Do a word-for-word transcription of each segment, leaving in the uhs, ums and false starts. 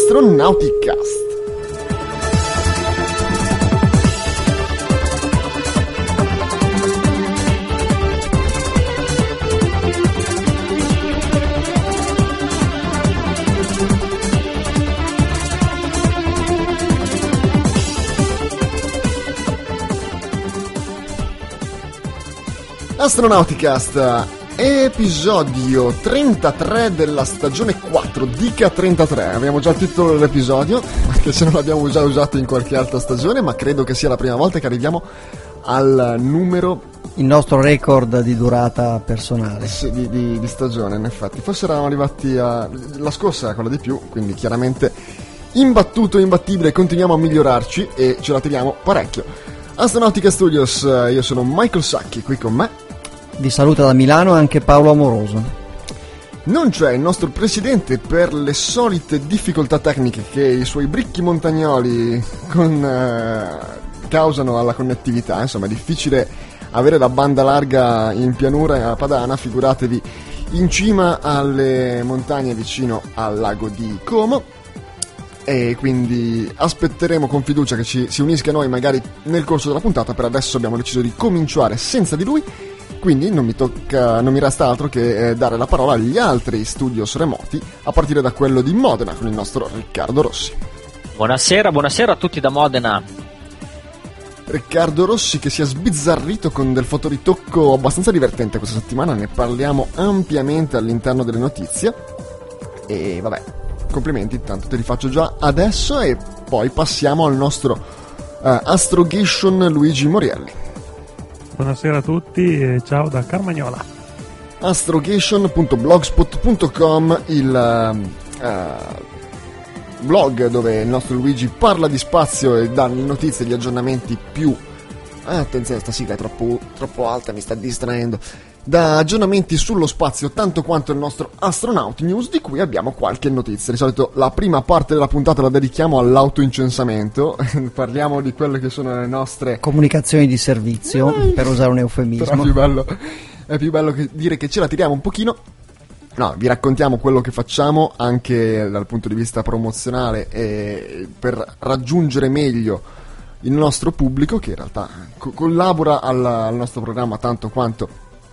Astronauticast. Astronauticast, episodio trentatré della stagione quattro, dica trentatré, abbiamo già il titolo dell'episodio, anche se non l'abbiamo già usato in qualche altra stagione, ma credo che sia la prima volta che arriviamo al numero... Il nostro record di durata personale. Sì, di, di, di stagione, in effetti. Forse eravamo arrivati a... la scorsa era quella di più, quindi chiaramente imbattuto, imbattibile, continuiamo a migliorarci e ce la tiriamo parecchio. Astronautica Studios, io sono Michael Sacchi, qui con me vi saluta da Milano anche Paolo Amoroso. Non c'è il nostro presidente per le solite difficoltà tecniche che i suoi bricchi montagnoli con, eh, causano alla connettività. Insomma, è difficile avere la banda larga in pianura padana, figuratevi in cima alle montagne vicino al lago di Como. E quindi aspetteremo con fiducia che ci si unisca a noi magari nel corso della puntata. Per adesso abbiamo deciso di cominciare senza di lui, quindi non mi tocca, non mi resta altro che eh, dare la parola agli altri studios remoti, a partire da quello di Modena con il nostro Riccardo Rossi. Buonasera, buonasera a tutti da Modena. Riccardo Rossi che si è sbizzarrito con del fotoritocco abbastanza divertente questa settimana, ne parliamo ampiamente all'interno delle notizie e vabbè, complimenti, intanto te li faccio già adesso e poi passiamo al nostro uh, Astrogation Luigi Morielli. Buonasera a tutti e ciao da Carmagnola. astrogation punto blogspot punto com, il uh, blog dove il nostro Luigi parla di spazio e dà le notizie e gli aggiornamenti più... Ah, attenzione, sta sigla è troppo, troppo alta, mi sta distraendo. Da aggiornamenti sullo spazio tanto quanto il nostro Astronaut News, di cui abbiamo qualche notizia. Di solito la prima parte della puntata la dedichiamo all'autoincensamento. Parliamo di quelle che sono le nostre comunicazioni di servizio, eh, per usare un eufemismo. Però è più bello, è più bello che dire che ce la tiriamo un pochino. No, vi raccontiamo quello che facciamo anche dal punto di vista promozionale e per raggiungere meglio il nostro pubblico, che in realtà co- collabora al, al nostro programma tanto quanto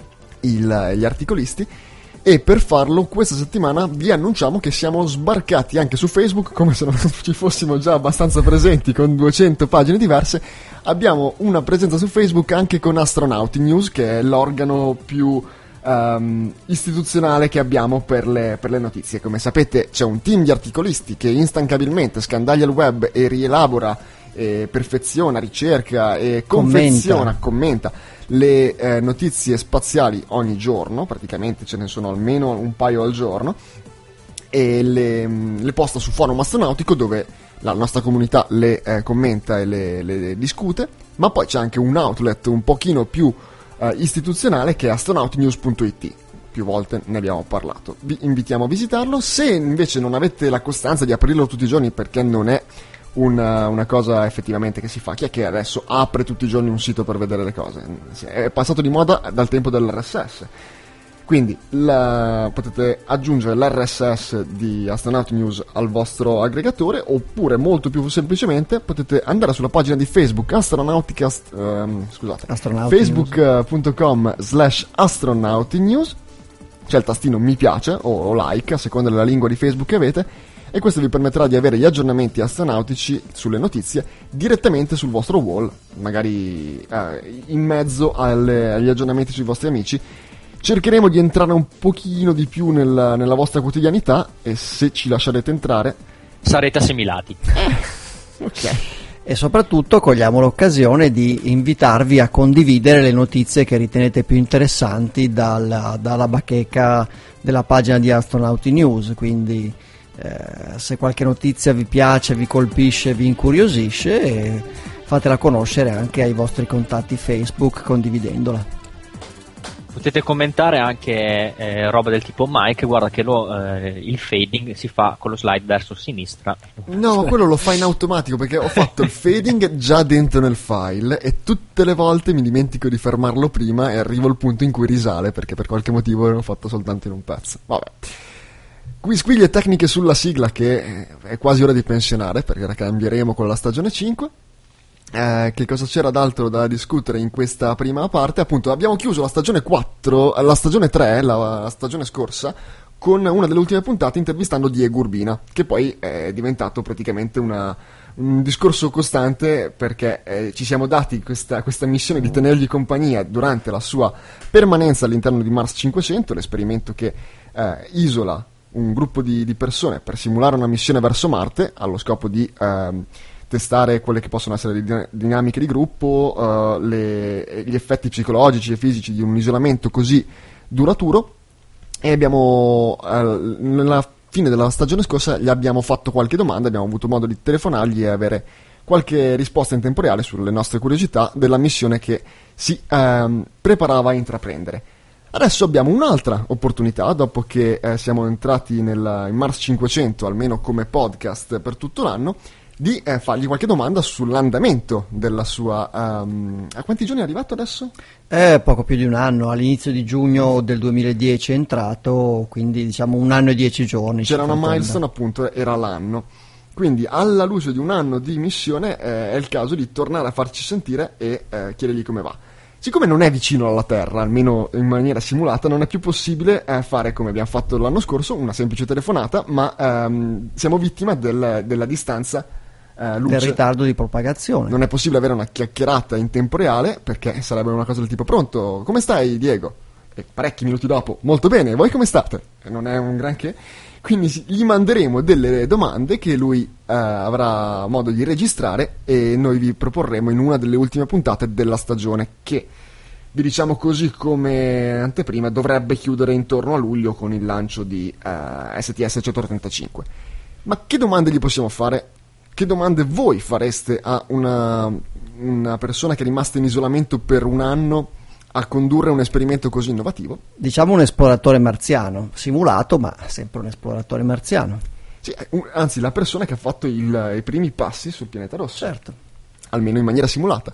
il, gli articolisti. E per farlo questa settimana vi annunciamo che siamo sbarcati anche su Facebook, come se non ci fossimo già abbastanza presenti con duecento pagine diverse. Abbiamo una presenza su Facebook anche con Astronauti News, che è l'organo più um, istituzionale che abbiamo per le, per le notizie. Come sapete c'è un team di articolisti che instancabilmente scandaglia il web e rielabora, e perfeziona, ricerca e confeziona, commenta, commenta le eh, notizie spaziali ogni giorno, praticamente ce ne sono almeno un paio al giorno, e le, le posta su Forum Astronautico, dove la nostra comunità le eh, commenta e le, le discute. Ma poi c'è anche un outlet un pochino più eh, istituzionale, che è astronautinews punto it. Più volte ne abbiamo parlato, vi invitiamo a visitarlo. Se invece non avete la costanza di aprirlo tutti i giorni, perché non è Una, una cosa effettivamente che si fa, chi è che adesso apre tutti i giorni un sito per vedere le cose? È passato di moda dal tempo dell'R S S, quindi la, potete aggiungere l'R S S di Astronaut News al vostro aggregatore, oppure molto più semplicemente potete andare sulla pagina di Facebook Astronautica, ehm, scusate facebook punto com slash astronautinews, c'è il tastino mi piace o, o like a seconda della lingua di Facebook che avete, e questo vi permetterà di avere gli aggiornamenti astronautici sulle notizie direttamente sul vostro wall, magari eh, in mezzo alle, agli aggiornamenti sui vostri amici. Cercheremo di entrare un pochino di più nella, nella vostra quotidianità, e se ci lascerete entrare sarete assimilati. Eh, ok. E soprattutto cogliamo l'occasione di invitarvi a condividere le notizie che ritenete più interessanti dalla, dalla bacheca della pagina di Astronauti News, quindi Eh, se qualche notizia vi piace, vi colpisce, vi incuriosisce, eh, fatela conoscere anche ai vostri contatti Facebook condividendola. Potete commentare anche eh, roba del tipo Mike, guarda che lo, eh, il fading si fa con lo slide verso sinistra. No, ma quello lo fa in automatico, perché ho fatto il fading già dentro nel file e tutte le volte mi dimentico di fermarlo prima e arrivo al punto in cui risale, perché per qualche motivo l'ho fatto soltanto in un pezzo. Vabbè. Quisquiglie tecniche sulla sigla che è quasi ora di pensionare perché la cambieremo con la stagione cinque. Eh, che cosa c'era d'altro da discutere in questa prima parte? Appunto, abbiamo chiuso la stagione quattro, la stagione tre, la, la stagione scorsa, con una delle ultime puntate intervistando Diego Urbina, che poi è diventato praticamente una, un discorso costante perché eh, ci siamo dati questa, questa missione di tenergli compagnia durante la sua permanenza all'interno di Mars cinquecento, l'esperimento che eh, isola un gruppo di, di persone per simulare una missione verso Marte allo scopo di ehm, testare quelle che possono essere le dinamiche di gruppo, uh, le, gli effetti psicologici e fisici di un isolamento così duraturo. E abbiamo uh, nella fine della stagione scorsa gli abbiamo fatto qualche domanda, abbiamo avuto modo di telefonargli e avere qualche risposta in tempo reale sulle nostre curiosità della missione che si uh, preparava a intraprendere. Adesso abbiamo un'altra opportunità, dopo che uh, siamo entrati nel, in Mars cinquecento, almeno come podcast per tutto l'anno, di eh, fargli qualche domanda sull'andamento della sua... Um, a quanti giorni è arrivato adesso? Eh, poco più di un anno, all'inizio di giugno del duemiladieci è entrato, quindi diciamo un anno e dieci giorni. C'era una milestone, appunto, era l'anno. Quindi alla luce di un anno di missione eh, è il caso di tornare a farci sentire e eh, chiedergli come va. Siccome non è vicino alla Terra, almeno in maniera simulata, non è più possibile eh, fare come abbiamo fatto l'anno scorso, una semplice telefonata, ma ehm, siamo vittima del, della distanza eh, luce. Del ritardo di propagazione. Non è possibile avere una chiacchierata in tempo reale, perché sarebbe una cosa del tipo: pronto, come stai Diego? E parecchi minuti dopo: molto bene, voi come state? E non è un granché. Quindi gli manderemo delle domande che lui eh, avrà modo di registrare e noi vi proporremo in una delle ultime puntate della stagione, che vi diciamo così come anteprima dovrebbe chiudere intorno a luglio con il lancio di eh, S T S centotrentacinque. Ma che domande gli possiamo fare? Che domande voi fareste a una, una persona che è rimasta in isolamento per un anno a condurre un esperimento così innovativo? Diciamo un esploratore marziano, simulato, ma sempre un esploratore marziano. Sì, anzi, la persona che ha fatto il, i primi passi sul pianeta rosso. Certo. Almeno in maniera simulata.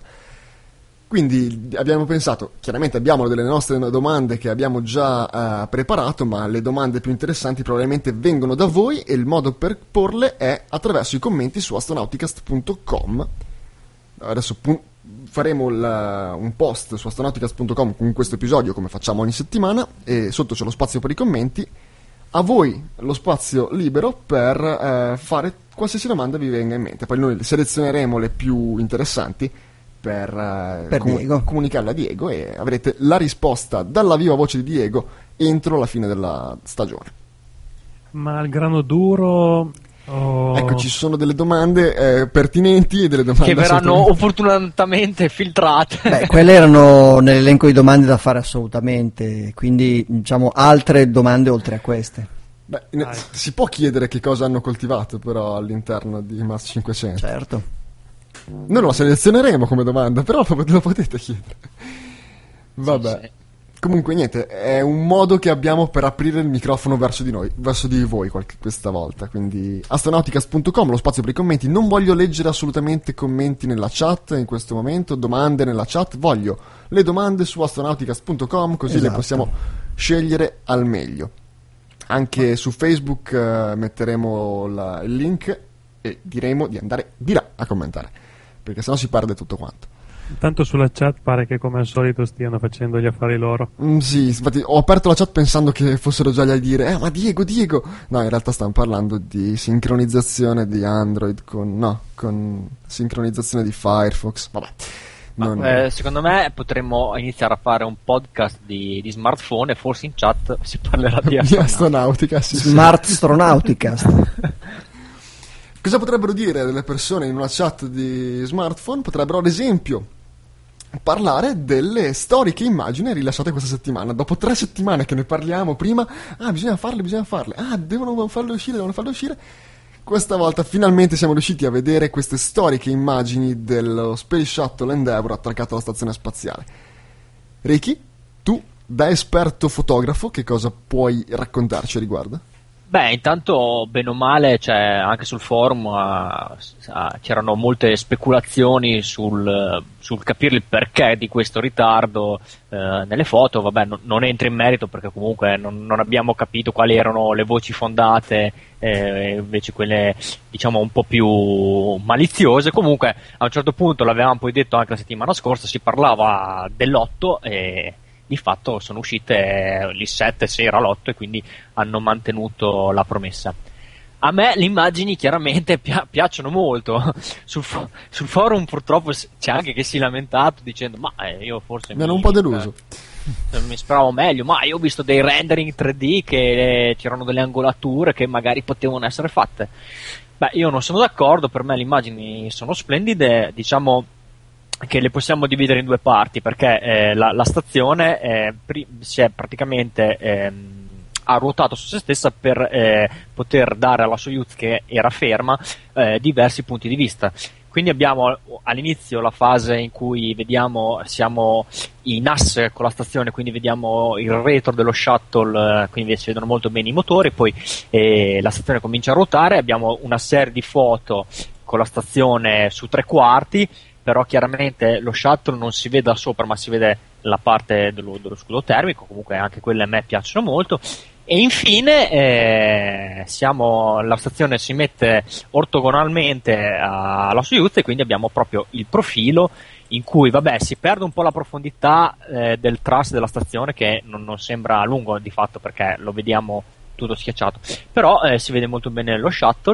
Quindi abbiamo pensato, chiaramente abbiamo delle nostre domande che abbiamo già uh, preparato, ma le domande più interessanti probabilmente vengono da voi e il modo per porle è attraverso i commenti su astronauticast punto com. Adesso pun- faremo il, un post su astronauticast punto com con questo episodio, come facciamo ogni settimana, e sotto c'è lo spazio per i commenti. A voi lo spazio libero per eh, fare qualsiasi domanda vi venga in mente. Poi noi selezioneremo le più interessanti per, eh, per com- Diego. comunicarle a Diego e avrete la risposta dalla viva voce di Diego entro la fine della stagione. Ma al grano duro... Oh. Ecco, ci sono delle domande eh, pertinenti e delle domande che verranno opportunamente filtrate. Beh, quelle erano nell'elenco di domande da fare assolutamente, quindi diciamo altre domande oltre a queste. Beh, ne- si può chiedere che cosa hanno coltivato però all'interno di Mars cinquecento. Certo. Noi lo selezioneremo come domanda, però lo, lo potete chiedere. Vabbè. Sì, sì. Comunque niente, è un modo che abbiamo per aprire il microfono verso di noi, verso di voi qualche, questa volta. Quindi astronauticast punto com, lo spazio per i commenti. Non voglio leggere assolutamente commenti nella chat in questo momento, domande nella chat, voglio le domande su astronauticast punto com, così esatto. le possiamo scegliere al meglio. Anche su Facebook uh, metteremo la, il link e diremo di andare di là a commentare, perché sennò si perde tutto quanto. Tanto sulla chat pare che come al solito stiano facendo gli affari loro. Mm, sì, infatti ho aperto la chat pensando che fossero già lì a dire eh ma Diego, Diego! No, in realtà stanno parlando di sincronizzazione di Android con... no, con sincronizzazione di Firefox, vabbè. Ma, Non... eh, secondo me potremmo iniziare a fare un podcast di, di smartphone e forse in chat si parlerà di di astronautica. astronautica, sì, sì. Smart Astronauticast. Cosa potrebbero dire delle persone in una chat di smartphone? Potrebbero ad esempio parlare delle storiche immagini rilasciate questa settimana. Dopo tre settimane che ne parliamo, prima ah bisogna farle, bisogna farle, ah devono farle uscire, devono farle uscire. Questa volta finalmente siamo riusciti a vedere queste storiche immagini dello Space Shuttle Endeavour attaccato alla stazione spaziale. Ricky, tu da esperto fotografo che cosa puoi raccontarci a riguardo? Beh, intanto bene o male, cioè, anche sul forum uh, uh, c'erano molte speculazioni sul, sul capire il perché di questo ritardo uh, nelle foto. Vabbè, no, non entro in merito perché comunque non, non abbiamo capito quali erano le voci fondate, eh, invece quelle diciamo un po' più maliziose. Comunque a un certo punto, l'avevamo poi detto anche la settimana scorsa, si parlava dell'otto e di fatto sono uscite il sette sera l'otto e quindi hanno mantenuto la promessa. A me le immagini chiaramente pi- piacciono molto. Sul, fo- sul forum purtroppo c'è anche chi si è lamentato dicendo ma eh, io forse mi hanno mi, un po' deluso. eh, mi speravo meglio, ma io ho visto dei rendering tre D che eh, c'erano delle angolature che magari potevano essere fatte. Beh, io non sono d'accordo, per me le immagini sono splendide, diciamo che le possiamo dividere in due parti perché eh, la, la stazione eh, pri- si è praticamente ehm, ha ruotato su se stessa per eh, poter dare alla Soyuz, che era ferma, eh, diversi punti di vista. Quindi abbiamo all'inizio la fase in cui vediamo siamo in asse con la stazione, quindi vediamo il retro dello shuttle, quindi si vedono molto bene i motori, poi eh, la stazione comincia a ruotare, abbiamo una serie di foto con la stazione su tre quarti, però chiaramente lo shuttle non si vede da sopra ma si vede la parte dello, dello scudo termico, comunque anche quelle a me piacciono molto. E infine eh, siamo, la stazione si mette ortogonalmente alla Soyuz e quindi abbiamo proprio il profilo in cui vabbè si perde un po' la profondità eh, del truss della stazione, che non, non sembra lungo di fatto perché lo vediamo tutto schiacciato, però eh, si vede molto bene lo shuttle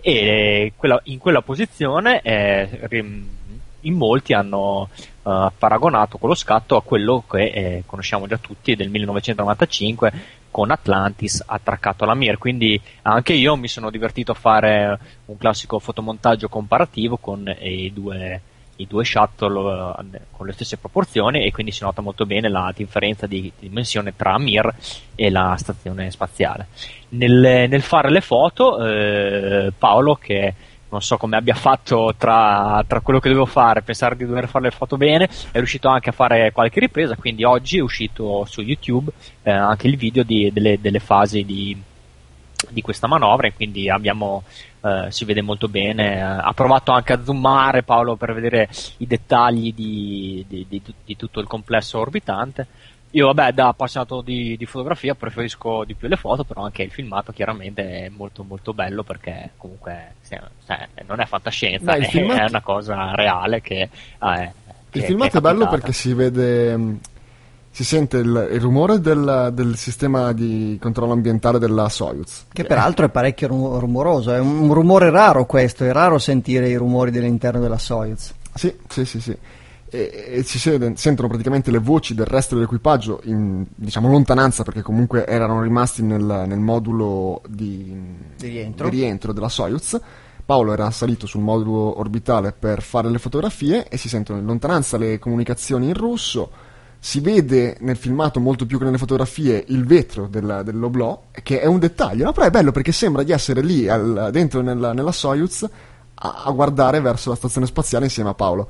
e quella, in quella posizione eh, rim, in molti hanno uh, paragonato quello scatto a quello che eh, conosciamo già tutti del millenovecentonovantacinque con Atlantis attraccato alla Mir, quindi anche io mi sono divertito a fare un classico fotomontaggio comparativo con i due, i due shuttle uh, con le stesse proporzioni e quindi si nota molto bene la differenza di dimensione tra Mir e la stazione spaziale. Nel, nel fare le foto eh, Paolo, che non so come abbia fatto tra, tra quello che dovevo fare, pensare di dover fare le foto bene, è riuscito anche a fare qualche ripresa, quindi oggi è uscito su YouTube eh, anche il video di, delle, delle fasi di, di questa manovra e quindi abbiamo, eh, si vede molto bene. Ha provato anche a zoomare Paolo per vedere i dettagli di, di, di, di tutto il complesso orbitante. Io vabbè, da appassionato di, di fotografia preferisco di più le foto, però anche il filmato chiaramente è molto molto bello perché comunque cioè, non è fantascienza, Beh, è, filmato... è una cosa reale che... Eh, il che, filmato che è, è bello capitata. perché si vede, si sente il, il rumore del, del sistema di controllo ambientale della Soyuz. Che peraltro è parecchio rumoroso, è un rumore raro questo, è raro sentire i rumori dell'interno della Soyuz. Sì, sì, sì, sì. E, e si sede, sentono praticamente le voci del resto dell'equipaggio in, diciamo, lontananza perché comunque erano rimasti nel, nel modulo di, di, rientro. di rientro della Soyuz. Paolo era salito sul modulo orbitale per fare le fotografie e si sentono in lontananza le comunicazioni in russo. Si vede nel filmato molto più che nelle fotografie il vetro del, dell'oblò, che è un dettaglio, no? Però è bello perché sembra di essere lì al, dentro nella, nella Soyuz a, a guardare verso la stazione spaziale insieme a Paolo.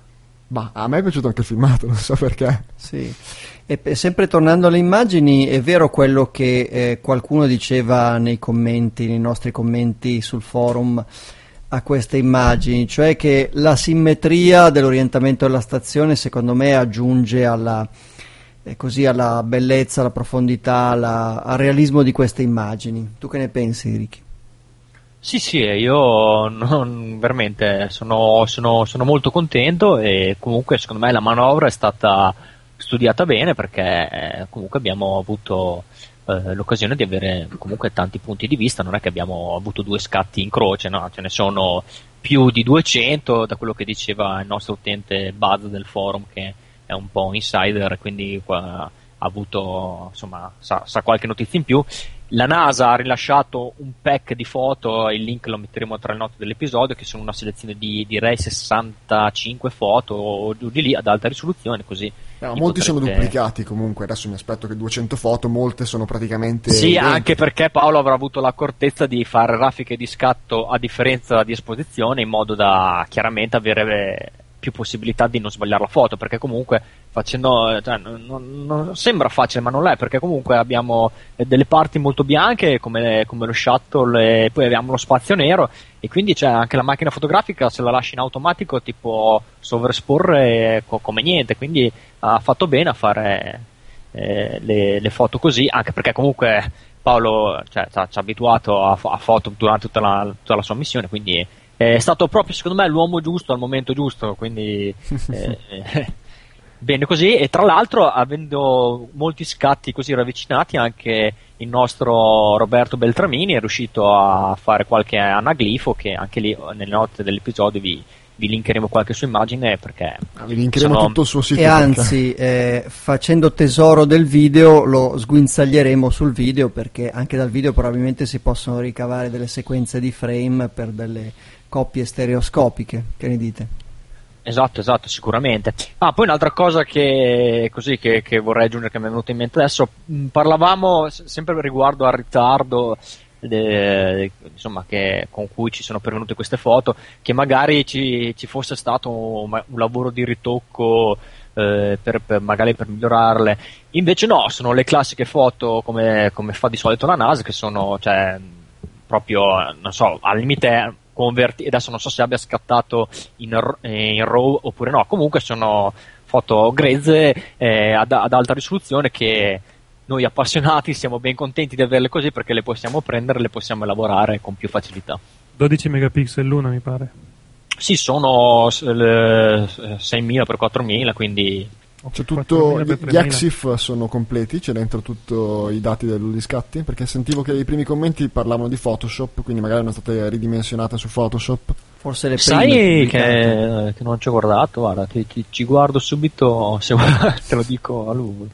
Ma a me è piaciuto anche il filmato, non so perché. Sì, e p- sempre tornando alle immagini, è vero quello che eh, qualcuno diceva nei commenti, nei nostri commenti sul forum a queste immagini, cioè che la simmetria dell'orientamento della stazione secondo me aggiunge alla, eh, così alla bellezza, alla profondità, alla, al realismo di queste immagini. Tu che ne pensi, Ricky? Sì, sì, io non, veramente sono, sono, sono molto contento e comunque secondo me la manovra è stata studiata bene perché eh, comunque abbiamo avuto eh, l'occasione di avere comunque tanti punti di vista, non è che abbiamo avuto due scatti in croce, no, ce ne sono più di duecento da quello che diceva il nostro utente Buzz del forum, che è un po' insider, quindi qua ha avuto, insomma, sa, sa qualche notizia in più. La NASA ha rilasciato un pack di foto, il link lo metteremo tra le note dell'episodio, che sono una selezione di direi sessantacinque foto o giù di lì ad alta risoluzione, così no, molti potrete... sono duplicati comunque, adesso mi aspetto che duecento foto, molte sono praticamente sì, identiche. Anche perché Paolo avrà avuto l'accortezza di fare grafiche di scatto a differenza di esposizione, in modo da chiaramente avere più possibilità di non sbagliare la foto, perché comunque facendo, cioè, non, non sembra facile, ma non l'è, perché comunque abbiamo delle parti molto bianche come, come lo shuttle, e poi abbiamo lo spazio nero, e quindi c'è anche la macchina fotografica, se la lasci in automatico ti può sovraesporre co- come niente, quindi ha fatto bene a fare eh, le, le foto così, anche perché comunque Paolo, cioè, ci ha abituato a, a foto durante tutta la, tutta la sua missione, quindi è stato proprio secondo me l'uomo giusto al momento giusto, quindi eh, bene così. E tra l'altro, avendo molti scatti così ravvicinati, anche il nostro Roberto Beltramini è riuscito a fare qualche anaglifo, che anche lì nelle note dell'episodio vi, vi linkeremo qualche sua immagine, perché ah, vi linkeremo sono... tutto il suo sito, e anzi eh, facendo tesoro del video lo sguinzaglieremo sul video, perché anche dal video probabilmente si possono ricavare delle sequenze di frame per delle coppie stereoscopiche. Che ne dite? Esatto, esatto, sicuramente. Ah, poi un'altra cosa che così che, che vorrei aggiungere, che mi è venuta in mente adesso, mh, parlavamo s- sempre riguardo al ritardo de, insomma, che, con cui ci sono pervenute queste foto, che magari ci, ci fosse stato un, un lavoro di ritocco eh, per, per magari per migliorarle. Invece no, sono le classiche foto come, come fa di solito la NASA, che sono, cioè, proprio, non so, al limite converti, adesso non so se abbia scattato in, in RAW oppure no, comunque sono foto grezze eh, ad, ad alta risoluzione, che noi appassionati siamo ben contenti di averle così, perché le possiamo prendere, le possiamo elaborare con più facilità. dodici megapixel l'una, mi pare. Sì, sono seimila per quattromila, quindi c'è tutto, gli EXIF sono completi, c'è dentro tutto i dati degli scatti, perché sentivo che i primi commenti parlavano di Photoshop, quindi magari erano state ridimensionate su Photoshop. Forse le prime sai che, che non ci ho guardato, guarda, ti, ti, ci guardo subito, se te lo dico a lui.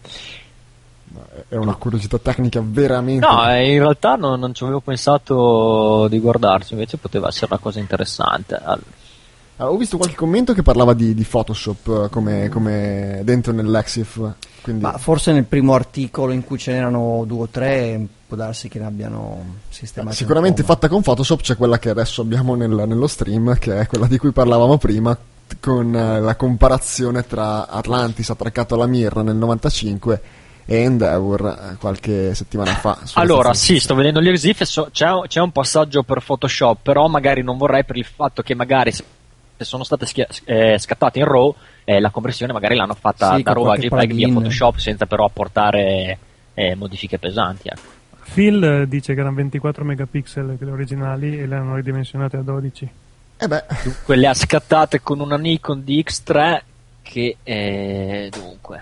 È una curiosità tecnica veramente. No, in realtà non, non ci avevo pensato di guardarci, invece poteva essere una cosa interessante. Allora, ho visto qualche commento che parlava di, di Photoshop come, come dentro nell'EXIF, quindi... Ma forse nel primo articolo, in cui ce n'erano due o tre, può darsi che ne abbiano sistemato. Sicuramente fatta con Photoshop. C'è quella che adesso abbiamo nel, nello stream, che è quella di cui parlavamo prima, con eh, la comparazione tra Atlantis attraccato alla Mir nel novantacinque e Endeavour qualche settimana fa. Allora sì, sto vedendo gli EXIF, so, c'è, c'è un passaggio per Photoshop, però magari non vorrei, per il fatto che magari se sono state schia- eh, scattate in RAW, eh, la conversione magari l'hanno fatta sì, da RAW a JPEG via plugin. Photoshop, senza però apportare eh, modifiche pesanti, ecco. Phil dice che erano ventiquattro megapixel le originali e le hanno ridimensionate a dodici. Eh beh. Dunque le ha scattate con una Nikon D X tre che è, dunque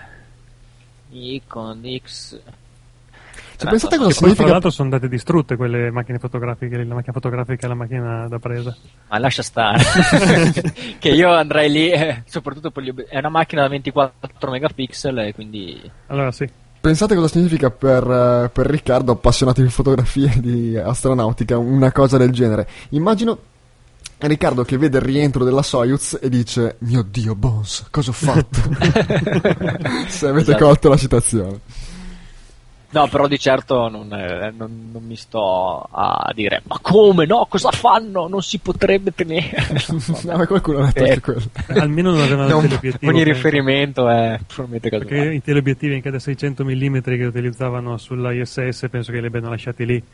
Nikon D X. Cioè, pensate cosa che significa? Poi, tra l'altro sono andate distrutte quelle macchine fotografiche, la macchina fotografica e la macchina da presa. Ma lascia stare, che io andrei lì, eh, soprattutto per gli ob- è una macchina da ventiquattro megapixel, e quindi. Allora sì. Pensate cosa significa per, per Riccardo, appassionato di fotografie di astronautica, una cosa del genere. Immagino Riccardo che vede il rientro della Soyuz e dice: mio Dio, Bones, cosa ho fatto? Se avete Esatto. colto la citazione. No, però di certo non, eh, non, non mi sto a dire ma come no, cosa fanno? Non si potrebbe tenere. No, ma qualcuno ha detto Eh. anche quello. Almeno non avevano Non- il teleobiettivo. ogni penso. riferimento è probabilmente Perché casuale. i teleobiettivi anche da seicento millimetri che utilizzavano sulla I S S penso che li abbiano lasciati lì.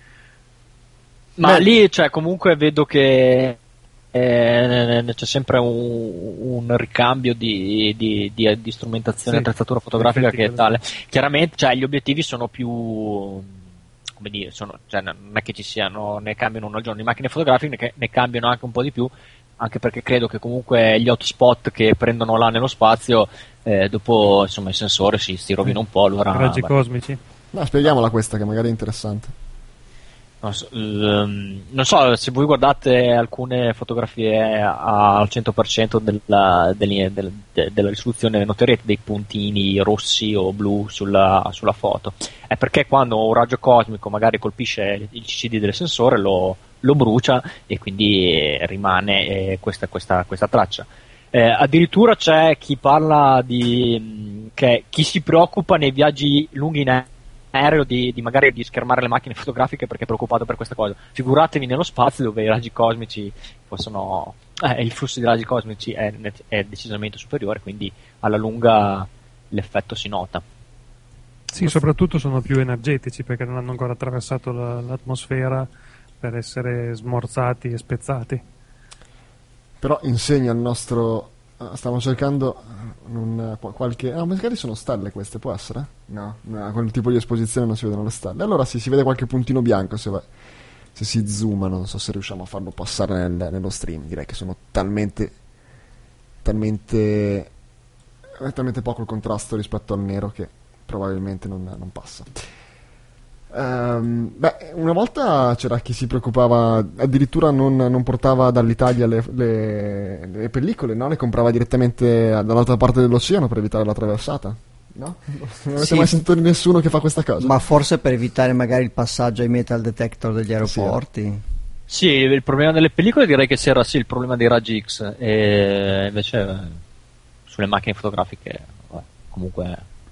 Ma Beh. lì, cioè, comunque vedo che eh, c'è sempre un, un ricambio di, di, di, di strumentazione e Sì, attrezzatura fotografica in che è effetti tale. Chiaramente, cioè, gli obiettivi sono più, come dire, sono, cioè, non è che ci siano, ne cambiano uno al giorno. Le macchine fotografiche ne, ne cambiano anche un po' di più, anche perché credo che comunque gli hotspot che prendono là nello spazio, eh, dopo, insomma, il sensore si, si rovina un po', allora... Raggi beh. cosmici. No, spieghiamola questa che magari è interessante. Non so, l- non so, se voi guardate alcune fotografie a- al cento per cento della, delle- del- de- della risoluzione, noterete dei puntini rossi o blu sulla, sulla foto. È perché quando un raggio cosmico magari colpisce il C C D del sensore lo, lo brucia, e quindi eh, rimane eh, questa, questa, questa traccia. Eh, addirittura c'è chi parla di mh, che chi si preoccupa nei viaggi lunghi in aereo di, di magari di schermare le macchine fotografiche perché è preoccupato per questa cosa. Figuratevi nello spazio, dove i raggi cosmici possono eh, il flusso di raggi cosmici è, è decisamente superiore, quindi alla lunga l'effetto si nota. Sì, soprattutto sono più energetici perché non hanno ancora attraversato la, l'atmosfera per essere smorzati e spezzati. Però insegna il nostro... Stavo cercando un, qualche... Ah, magari sono stelle queste, può essere? No, no, quel tipo di esposizione non si vedono le stelle. Allora sì, si vede qualche puntino bianco se, va, se si zooma, non so se riusciamo a farlo passare nel, nello stream. Direi che sono talmente... talmente... talmente poco il contrasto rispetto al nero che probabilmente non, non passa. Um, beh, una volta c'era chi si preoccupava, addirittura non, non portava dall'Italia le, le, le pellicole, no? Le comprava direttamente dall'altra parte dell'oceano per evitare la traversata, no? Non avete Sì, mai sentito di nessuno che fa questa cosa? Ma forse per evitare magari il passaggio ai metal detector degli aeroporti. Sì, il problema delle pellicole direi che c'era sì il problema dei raggi X, e invece eh, sulle macchine fotografiche vabbè, comunque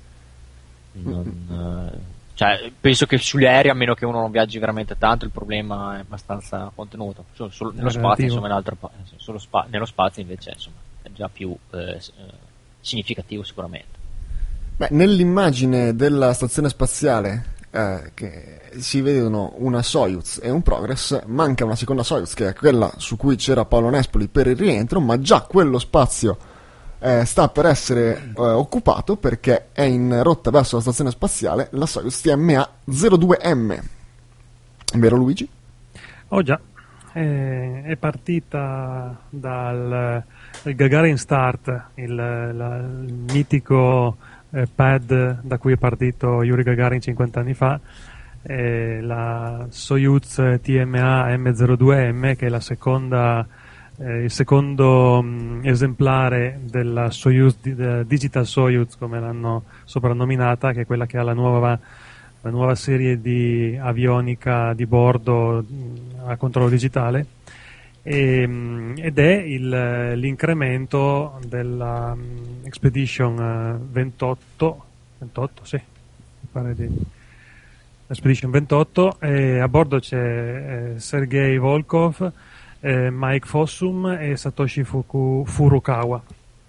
non... Eh, cioè, penso che sugli aerei, a meno che uno non viaggi veramente tanto, il problema è abbastanza contenuto. Solo, solo nello spazio, insomma, in altre, solo spa, nello spazio invece insomma, è già più eh, significativo sicuramente. Beh, nell'immagine della stazione spaziale eh, che si vedono una Soyuz e un Progress, manca una seconda Soyuz che è quella su cui c'era Paolo Nespoli per il rientro, ma già quello spazio Eh, sta per essere eh, occupato perché è in rotta verso la stazione spaziale la Soyuz T M A zero due M. Vero Luigi? Oh già, eh, è partita dal il Gagarin Start, il, la, il mitico eh, pad da cui è partito Yuri Gagarin cinquanta anni fa, eh, la Soyuz T M A M zero due M, che è la seconda Eh, il secondo mh, esemplare della Soyuz, di, Digital Soyuz, come l'hanno soprannominata, che è quella che ha la nuova, la nuova serie di avionica di bordo mh, a controllo digitale, e, mh, ed è il, l'incremento della mh, Expedition ventotto, ventotto sì, mi pare di Expedition ventotto, e a bordo c'è eh, Sergei Volkov, Eh, Mike Fossum e Satoshi Fuku, Furukawa.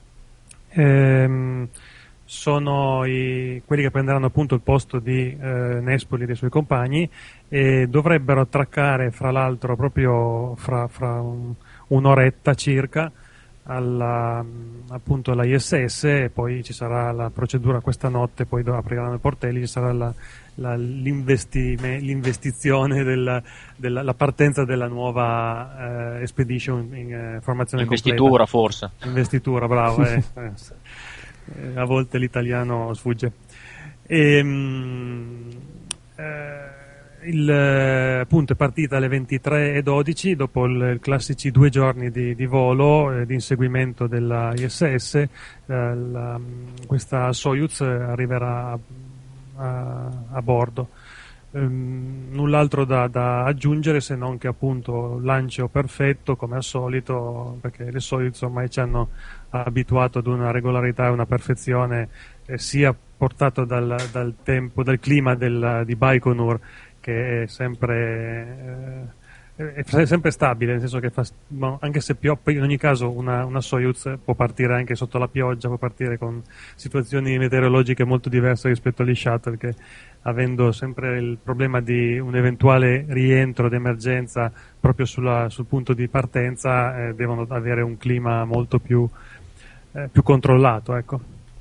Ehm, sono i, quelli che prenderanno appunto il posto di eh, Nespoli e dei suoi compagni, e dovrebbero attraccare fra l'altro proprio fra, fra un, un'oretta circa alla, appunto alla I S S, e poi ci sarà la procedura questa notte, poi apriranno i portelli, ci sarà la, la, l'investizione della, della la partenza della nuova eh, Expedition in eh, formazione investitura completa. Forse Investitura, bravo, eh, eh, a volte l'italiano sfugge. E, mh, eh, il appunto è partita alle ventitré e dodici dopo i classici due giorni di, di volo eh, di inseguimento della I S S. Eh, la, questa Soyuz arriverà a, a, a bordo. Um, null'altro da, da aggiungere, se non che appunto lancio perfetto come al solito, perché le Soyuz ormai ci hanno abituato ad una regolarità e una perfezione eh, sia portato dal, dal tempo, dal clima del, di Baikonur, che è sempre, eh, è sempre stabile, nel senso che fa, anche se piove, in ogni caso una, una Soyuz può partire anche sotto la pioggia, può partire con situazioni meteorologiche molto diverse rispetto agli shuttle, che avendo sempre il problema di un eventuale rientro d'emergenza proprio sulla, sul punto di partenza, eh, devono avere un clima molto più, eh, più controllato, ecco.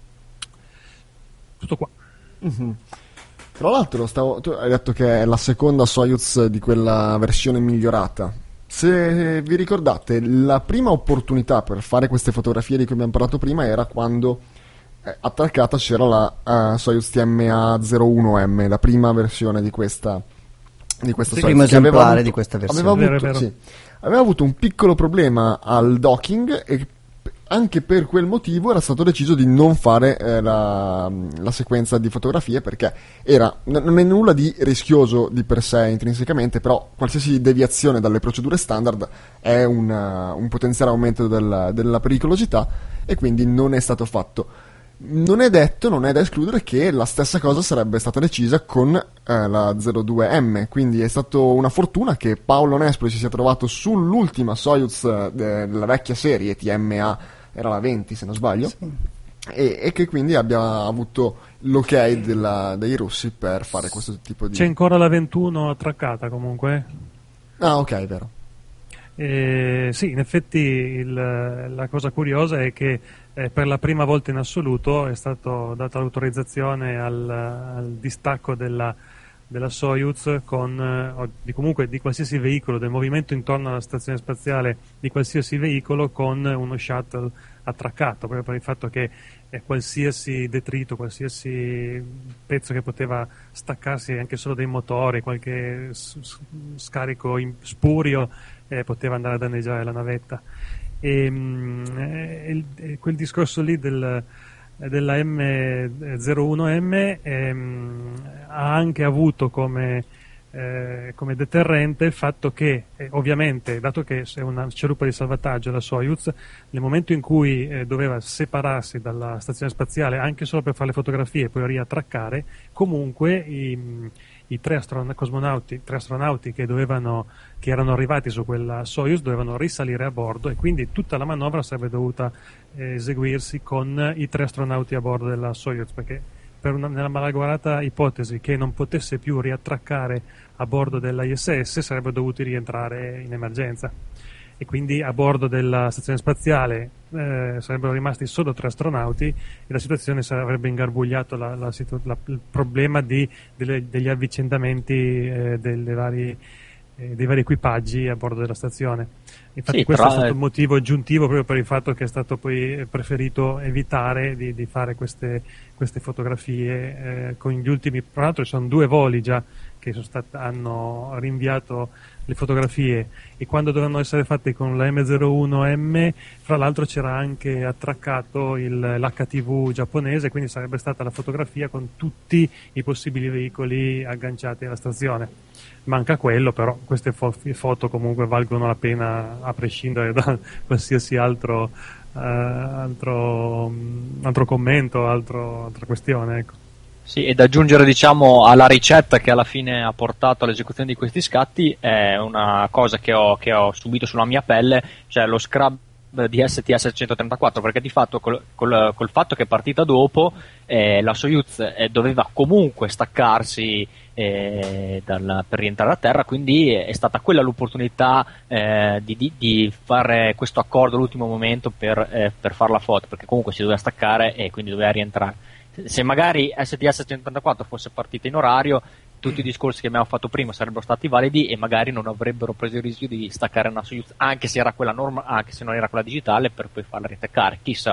Tutto qua. Mm-hmm. Tra l'altro stavo, tu hai detto che è la seconda Soyuz di quella versione migliorata. Se vi ricordate, la prima opportunità per fare queste fotografie di cui abbiamo parlato prima era quando eh, attraccata c'era la uh, Soyuz T M A zero uno M, la prima versione di questa di questa il Soyuz, primo esemplare avuto, di questa versione. Aveva avuto, vero, vero. Sì, aveva avuto un piccolo problema al docking, e anche per quel motivo era stato deciso di non fare eh, la, la sequenza di fotografie, perché era, n- non è nulla di rischioso di per sé intrinsecamente, però qualsiasi deviazione dalle procedure standard è una, un potenziale aumento del, della pericolosità, e quindi non è stato fatto. Non è detto, non è da escludere che la stessa cosa sarebbe stata decisa con eh, la zero due M, quindi è stata una fortuna che Paolo Nespoli si sia trovato sull'ultima Soyuz eh, della vecchia serie T M A, era la venti se non sbaglio, sì. e, e che quindi abbia avuto l'ok della, dei russi per fare questo tipo di... C'è ancora la ventuno attraccata comunque? Ah, ok, è vero. Eh, sì, in effetti il, la cosa curiosa è che eh, per la prima volta in assoluto è stata data l'autorizzazione al, al distacco della, della Soyuz con, eh, o di, comunque di qualsiasi veicolo, del movimento intorno alla stazione spaziale di qualsiasi veicolo con uno shuttle attraccato, proprio per il fatto che eh, qualsiasi detrito, qualsiasi pezzo che poteva staccarsi anche solo dai motori, qualche s- s- scarico in spurio eh, poteva andare a danneggiare la navetta. E, mh, eh, il, quel discorso lì del, della M zero uno M ehm, ha anche avuto come, eh, come deterrente il fatto che eh, ovviamente, dato che è una scialuppa di salvataggio la Soyuz, nel momento in cui eh, doveva separarsi dalla stazione spaziale anche solo per fare le fotografie e poi riattraccare, comunque i, i tre, astron- cosmonauti, tre astronauti che, dovevano, che erano arrivati su quella Soyuz dovevano risalire a bordo, e quindi tutta la manovra sarebbe dovuta eh, eseguirsi con i tre astronauti a bordo della Soyuz, perché per una, nella malaugurata ipotesi che non potesse più riattraccare a bordo dell'I S S sarebbero dovuti rientrare in emergenza, e quindi a bordo della stazione spaziale eh, sarebbero rimasti solo tre astronauti e la situazione avrebbe ingarbugliato la, la situ- la, il problema di, delle, degli avvicendamenti eh, delle vari, eh, dei vari equipaggi a bordo della stazione. Infatti sì, questo tra... è stato il motivo aggiuntivo, proprio per il fatto che è stato poi preferito evitare di, di fare queste, queste fotografie eh, con gli ultimi. Tra l'altro ci sono due voli già che sono stati, hanno rinviato le fotografie, e quando dovevano essere fatte con la M zero uno M fra l'altro c'era anche attraccato il, l'H T V giapponese, quindi sarebbe stata la fotografia con tutti i possibili veicoli agganciati alla stazione. Manca quello, però queste fo- foto comunque valgono la pena a prescindere da qualsiasi altro, uh, altro, um, altro commento, altro, altra questione, ecco. Sì, ed aggiungere diciamo alla ricetta che alla fine ha portato all'esecuzione di questi scatti è una cosa che ho, che ho subito sulla mia pelle, cioè lo scrub di S T S centotrentaquattro, perché di fatto col, col, col fatto che è partita dopo eh, la Soyuz eh, doveva comunque staccarsi eh, dal, per rientrare a terra, quindi è stata quella l'opportunità eh, di, di, di fare questo accordo all'ultimo momento per, eh, per fare la foto, perché comunque si doveva staccare e quindi doveva rientrare. Se magari S T S centotrentaquattro fosse partita in orario, tutti i discorsi che abbiamo fatto prima sarebbero stati validi e magari non avrebbero preso il rischio di staccare una Soyuz, anche se era quella norma, anche se non era quella digitale, per poi farla riattaccare, chissà.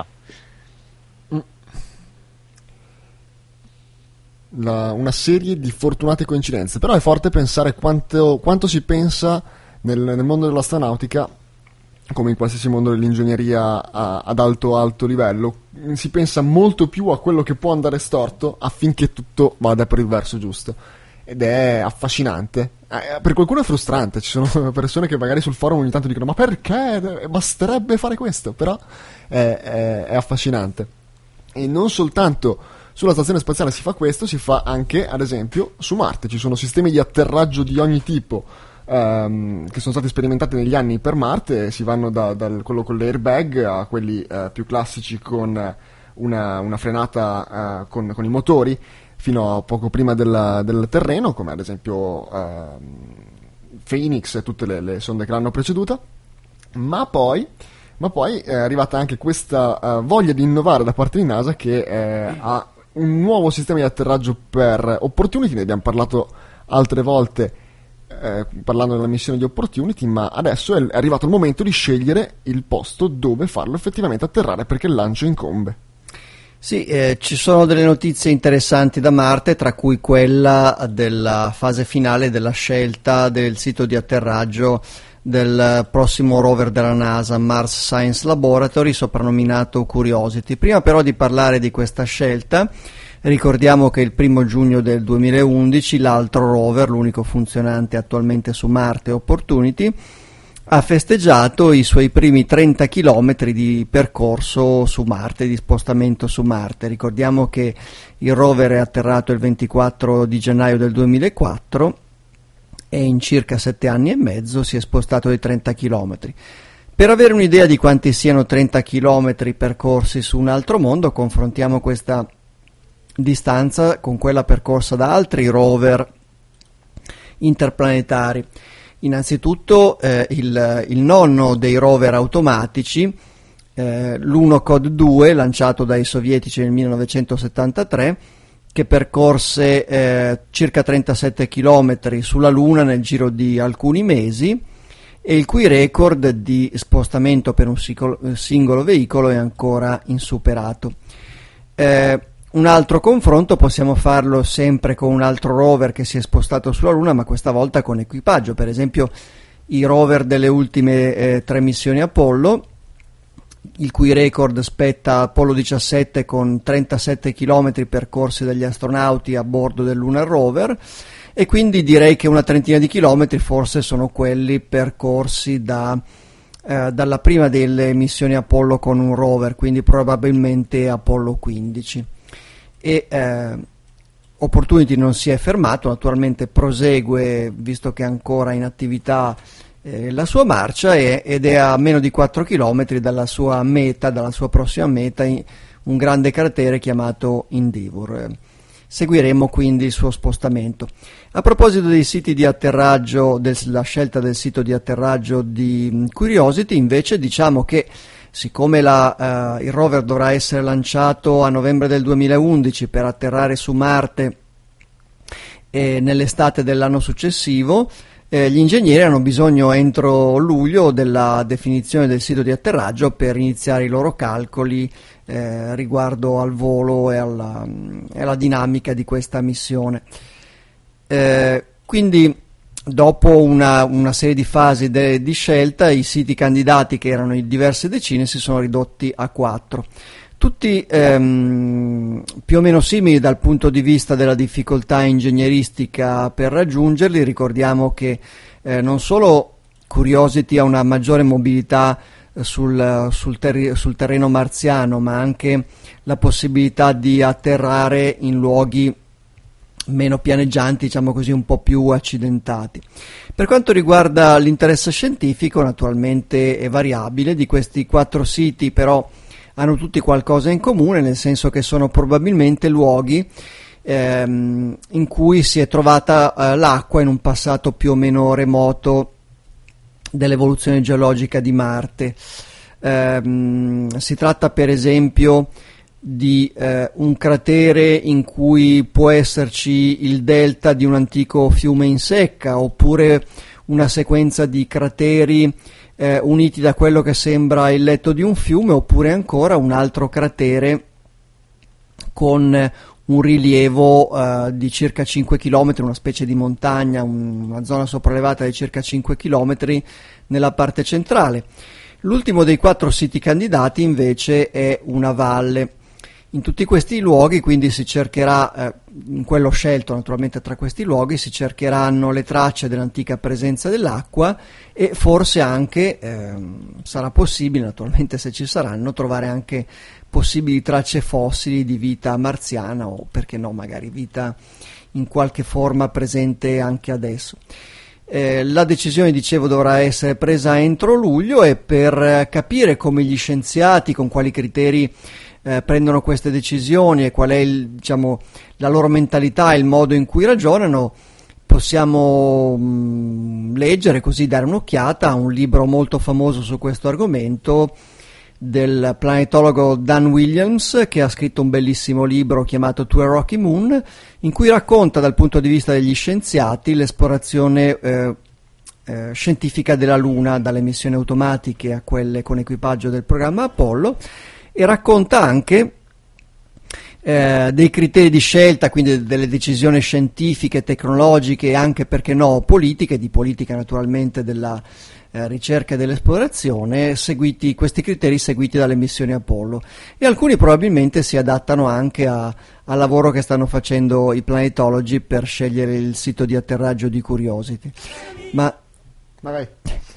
La, una serie di fortunate coincidenze, però è forte pensare quanto, quanto si pensa nel, nel mondo dell'astronautica, come in qualsiasi mondo dell'ingegneria a, ad alto alto livello, si pensa molto più a quello che può andare storto affinché tutto vada per il verso giusto, ed è affascinante. Eh, per qualcuno è frustrante, ci sono persone che magari sul forum ogni tanto dicono ma perché basterebbe fare questo, però è, è, è affascinante. E non soltanto sulla stazione spaziale si fa questo, si fa anche ad esempio su Marte. Ci sono sistemi di atterraggio di ogni tipo Um, che sono stati sperimentati negli anni per Marte. Si vanno da, da quello con l'airbag a quelli uh, più classici con una, una frenata uh, con, con i motori fino a poco prima del, del terreno, come ad esempio uh, Phoenix e tutte le, le sonde che l'hanno preceduta. Ma poi, ma poi è arrivata anche questa uh, voglia di innovare da parte di NASA, che eh, ha un nuovo sistema di atterraggio per Opportunity. Ne abbiamo parlato altre volte Eh, parlando della missione di Opportunity, ma adesso è arrivato il momento di scegliere il posto dove farlo effettivamente atterrare, perché il lancio incombe. Sì, eh, ci sono delle notizie interessanti da Marte, tra cui quella della fase finale della scelta del sito di atterraggio del prossimo rover della NASA, Mars Science Laboratory, soprannominato Curiosity. Prima però di parlare di questa scelta, ricordiamo che il primo giugno del duemilaundici l'altro rover, l'unico funzionante attualmente su Marte, Opportunity, ha festeggiato i suoi primi trenta chilometri di percorso su Marte, di spostamento su Marte. Ricordiamo che il rover è atterrato il ventiquattro di gennaio del duemilaquattro e in circa sette anni e mezzo si è spostato di trenta chilometri. Per avere un'idea di quanti siano trenta chilometri percorsi su un altro mondo, confrontiamo questa distanza con quella percorsa da altri rover interplanetari. Innanzitutto eh, il, il nonno dei rover automatici, eh, l'Unocod due, lanciato dai sovietici nel millenovecentosettantatré, che percorse eh, circa trentasette chilometri sulla Luna nel giro di alcuni mesi, e il cui record di spostamento per un singolo, singolo veicolo è ancora insuperato. Eh, un altro confronto possiamo farlo sempre con un altro rover che si è spostato sulla Luna, ma questa volta con equipaggio. Per esempio i rover delle ultime eh, tre missioni Apollo, il cui record spetta Apollo diciassette con trentasette chilometri percorsi dagli astronauti a bordo del Lunar Rover, e quindi direi che una trentina di chilometri forse sono quelli percorsi da, eh, dalla prima delle missioni Apollo con un rover, quindi probabilmente Apollo quindici. E eh, Opportunity non si è fermato, naturalmente prosegue, visto che è ancora in attività, eh, la sua marcia, e, ed è a meno di quattro chilometri dalla sua meta, dalla sua prossima meta, in un grande cratere chiamato Endeavour. Seguiremo quindi il suo spostamento. A proposito dei siti di atterraggio, della scelta del sito di atterraggio di Curiosity, invece diciamo che siccome la, uh, il rover dovrà essere lanciato a novembre del duemilaundici per atterrare su Marte eh, nell'estate dell'anno successivo, eh, gli ingegneri hanno bisogno entro luglio della definizione del sito di atterraggio per iniziare i loro calcoli Eh, riguardo al volo e alla, e alla dinamica di questa missione. Eh, quindi dopo una, una serie di fasi de, di scelta, i siti candidati, che erano in diverse decine, si sono ridotti a quattro, tutti ehm, più o meno simili dal punto di vista della difficoltà ingegneristica per raggiungerli. Ricordiamo che eh, non solo Curiosity ha una maggiore mobilità Sul, sul, terri- sul terreno marziano, ma anche la possibilità di atterrare in luoghi meno pianeggianti, diciamo così, un po' più accidentati. Per quanto riguarda l'interesse scientifico, naturalmente è variabile. Di questi quattro siti però hanno tutti qualcosa in comune, nel senso che sono probabilmente luoghi ehm, in cui si è trovata eh, l'acqua in un passato più o meno remoto dell'evoluzione geologica di Marte. Eh, si tratta per esempio di eh, un cratere in cui può esserci il delta di un antico fiume in secca, oppure una sequenza di crateri eh, uniti da quello che sembra il letto di un fiume, oppure ancora un altro cratere con un rilievo uh, di circa cinque chilometri, una specie di montagna, un, una zona sopraelevata di circa cinque chilometri nella parte centrale. L'ultimo dei quattro siti candidati invece è una valle. In tutti questi luoghi quindi si cercherà, eh, in quello scelto naturalmente tra questi luoghi, si cercheranno le tracce dell'antica presenza dell'acqua, e forse anche eh, sarà possibile, naturalmente se ci saranno, trovare anche possibili tracce fossili di vita marziana, o perché no, magari vita in qualche forma presente anche adesso. Eh, la decisione, dicevo, dovrà essere presa entro luglio, e per capire come gli scienziati, con quali criteri eh, prendono queste decisioni e qual è il, diciamo, la loro mentalità e il modo in cui ragionano, possiamo mh, leggere, così dare un'occhiata a un libro molto famoso su questo argomento del planetologo Dan Williams, che ha scritto un bellissimo libro chiamato To a Rocky Moon, in cui racconta dal punto di vista degli scienziati l'esplorazione eh, eh, scientifica della Luna, dalle missioni automatiche a quelle con equipaggio del programma Apollo, e racconta anche eh, dei criteri di scelta, quindi delle decisioni scientifiche, tecnologiche e anche, perché no, politiche, di politica naturalmente della Eh, ricerca e dell'esplorazione, seguiti, questi criteri seguiti dalle missioni Apollo, e alcuni probabilmente si adattano anche a, al lavoro che stanno facendo i planetologi per scegliere il sito di atterraggio di Curiosity. Ma, Ma vai.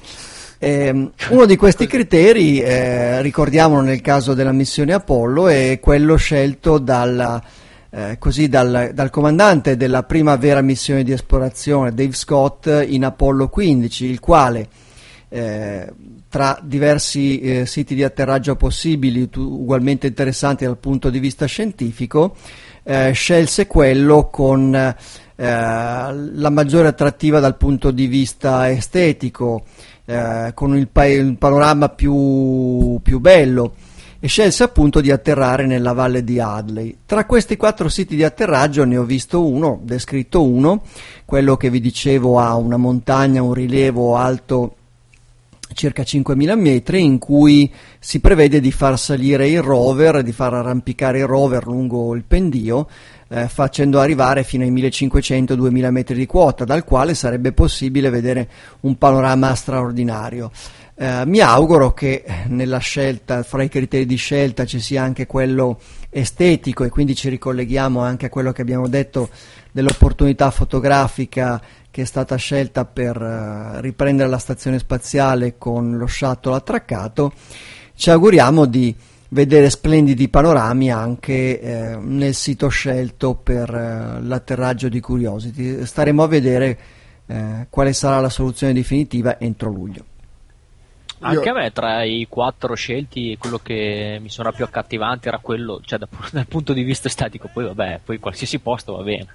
Eh, uno di questi criteri, eh, ricordiamolo nel caso della missione Apollo, è quello scelto dalla, eh, così dal, dal comandante della prima vera missione di esplorazione, Dave Scott, in Apollo quindici, il quale eh, tra diversi eh, siti di atterraggio possibili, tu, ugualmente interessanti dal punto di vista scientifico, eh, scelse quello con eh, la maggiore attrattiva dal punto di vista estetico, eh, con il, pa- il panorama più, più bello, e scelse appunto di atterrare nella valle di Adley. Tra questi quattro siti di atterraggio ne ho visto uno, descritto uno, quello che vi dicevo ha una montagna, un rilievo alto circa cinquemila metri, in cui si prevede di far salire il rover, di far arrampicare il rover lungo il pendio, eh, facendo arrivare fino ai millecinquecento duemila metri di quota, dal quale sarebbe possibile vedere un panorama straordinario. Eh, mi auguro che nella scelta, fra i criteri di scelta, ci sia anche quello estetico, e quindi ci ricolleghiamo anche a quello che abbiamo detto dell'opportunità fotografica che è stata scelta per uh, riprendere la stazione spaziale con lo shuttle attraccato. Ci auguriamo di vedere splendidi panorami anche eh, nel sito scelto per uh, l'atterraggio di Curiosity. Staremo a vedere eh, quale sarà la soluzione definitiva entro luglio. Anche Io... a me tra i quattro scelti quello che mi suona più accattivante era quello, cioè da, dal punto di vista estetico, poi vabbè, poi qualsiasi posto va bene.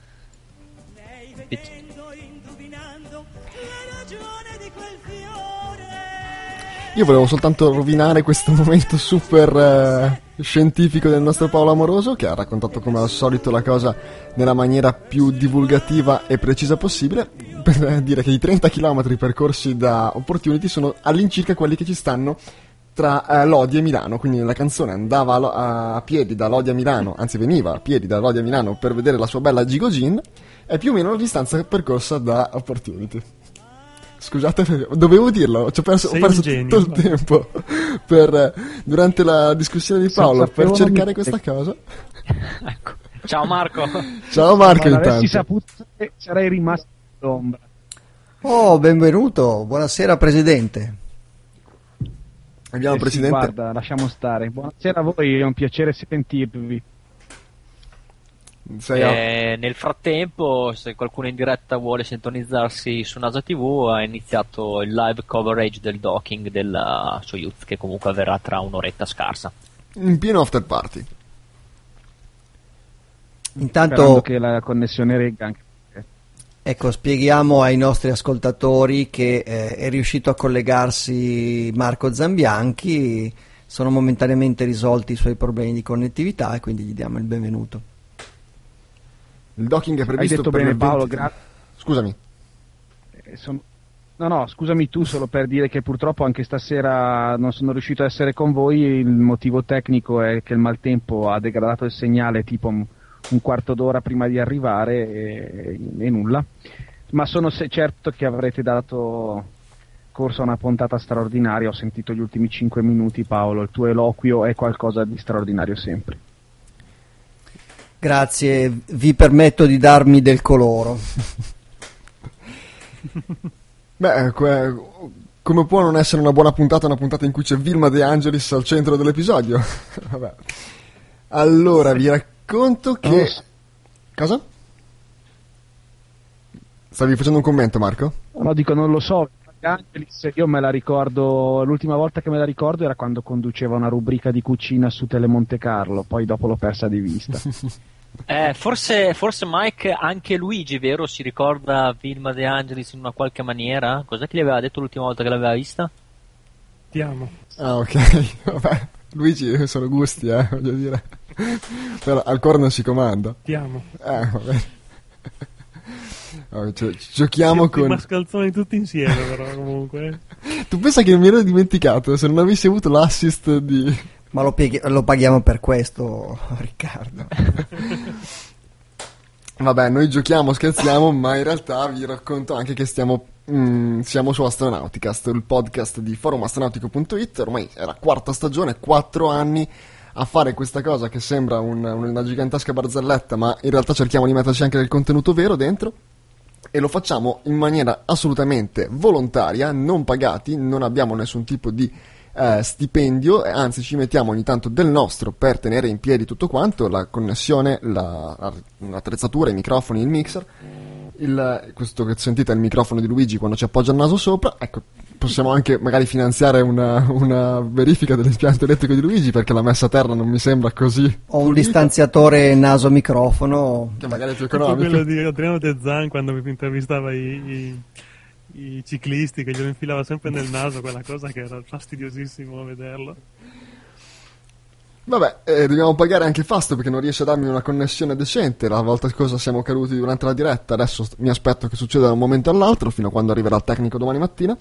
Io volevo soltanto rovinare questo momento super eh, scientifico del nostro Paolo Amoroso, che ha raccontato come al solito la cosa nella maniera più divulgativa e precisa possibile, per dire che i trenta chilometri percorsi da Opportunity sono all'incirca quelli che ci stanno tra eh, Lodi e Milano. Quindi la canzone andava a, a piedi da Lodi a Milano, anzi veniva a piedi da Lodi a Milano per vedere la sua bella Gigogin, è più o meno la distanza percorsa da Opportunity. Scusate, dovevo dirlo, ci ho perso, ho perso genio, tutto il tempo per, durante la discussione di Paolo per cercare questa cosa. Ecco. Ciao Marco. Ciao Marco, non intanto. avessi saputo, sarei rimasto all'ombra. Oh, benvenuto, buonasera Presidente. Abbiamo Eh il sì, Presidente. guarda, lasciamo stare. Buonasera a voi, è un piacere sentirvi. Sei a- Eh, nel frattempo, se qualcuno in diretta vuole sintonizzarsi su NASA T V, ha iniziato il live coverage del docking della Soyuz, che comunque avverrà tra un'oretta scarsa. in pieno after party. Intanto, Sperando che la connessione regga anche. ecco, spieghiamo ai nostri ascoltatori che eh, è riuscito a collegarsi Marco Zambianchi, sono momentaneamente risolti i suoi problemi di connettività e quindi gli diamo il benvenuto. Il docking è previsto Hai detto per bene il Paolo, venti grazie. Scusami. Eh, sono- No, no, scusami tu, solo per dire che purtroppo anche stasera non sono riuscito a essere con voi. Il motivo tecnico è che il maltempo ha degradato il segnale tipo un, un quarto d'ora prima di arrivare e, e nulla. Ma sono se- certo che avrete dato corso a una puntata straordinaria. Ho sentito gli ultimi cinque minuti, Paolo. Il tuo eloquio è qualcosa di straordinario sempre. Grazie, vi permetto di darmi del coloro. Beh, que- come può non essere una buona puntata una puntata in cui c'è Vilma De Angelis al centro dell'episodio? Vabbè. Allora, vi racconto che... Non lo so. Cosa? Stavi facendo un commento, Marco? No, dico, non lo so. Angelis, io me la ricordo, l'ultima volta che me la ricordo era quando conduceva una rubrica di cucina su Telemonte Carlo, poi dopo l'ho persa di vista. Eh, forse, forse Mike, anche Luigi, vero? Si ricorda Vilma De Angelis in una qualche maniera? Cos'è che gli aveva detto l'ultima volta che l'aveva vista? Ti amo. Ah, ok. Vabbè, Luigi, sono gusti, eh, voglio dire. Però al cuore non si comanda. Ti amo. Eh, vabbè. Oh, cioè, giochiamo Siete con... mascalzoni tutti insieme, però, comunque. Tu pensa che mi ero dimenticato, se non avessi avuto l'assist di... Ma lo, pieghi- lo paghiamo per questo, Riccardo. Vabbè, noi giochiamo, scherziamo, ma in realtà vi racconto anche che stiamo mm, siamo su Astronauticast, il podcast di forum astronautico punto it. Ormai è la quarta stagione, quattro anni a fare questa cosa che sembra un- una gigantesca barzelletta, ma in realtà cerchiamo di metterci anche del contenuto vero dentro. E lo facciamo in maniera assolutamente volontaria, non pagati, non abbiamo nessun tipo di eh, stipendio, anzi ci mettiamo ogni tanto del nostro per tenere in piedi tutto quanto, la connessione, la, l'attrezzatura, i microfoni, il mixer. Il, questo che sentite è il microfono di Luigi quando ci appoggia il naso sopra. Ecco, possiamo anche magari finanziare una, una verifica dell'impianto elettrico di Luigi, perché la messa a terra non mi sembra così. O un distanziatore naso-microfono. Che magari è più Tipo economico. quello di Adriano De Zan quando mi intervistava i, i, i ciclisti, che glielo infilava sempre nel naso quella cosa, che era fastidiosissimo vederlo. Vabbè, eh, dobbiamo pagare anche Fast perché non riesce a darmi una connessione decente. La volta scorsa siamo caduti durante la diretta, adesso st- mi aspetto che succeda da un momento all'altro, fino a quando arriverà il tecnico domani mattina.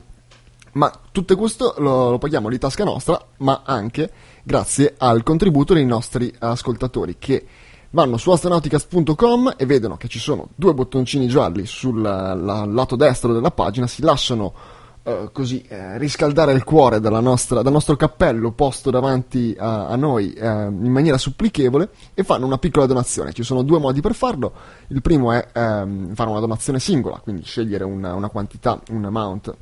Ma tutto questo lo, lo paghiamo di tasca nostra, ma anche grazie al contributo dei nostri ascoltatori, che vanno su astronauticast punto com e vedono che ci sono due bottoncini gialli sul la, lato destro della pagina, si lasciano Uh, così eh, riscaldare il cuore della nostra, dal nostro cappello posto davanti a, a noi eh, in maniera supplichevole, e fanno una piccola donazione. Ci sono due modi per farlo. Il primo è ehm, fare una donazione singola, quindi scegliere una, una quantità, un amount,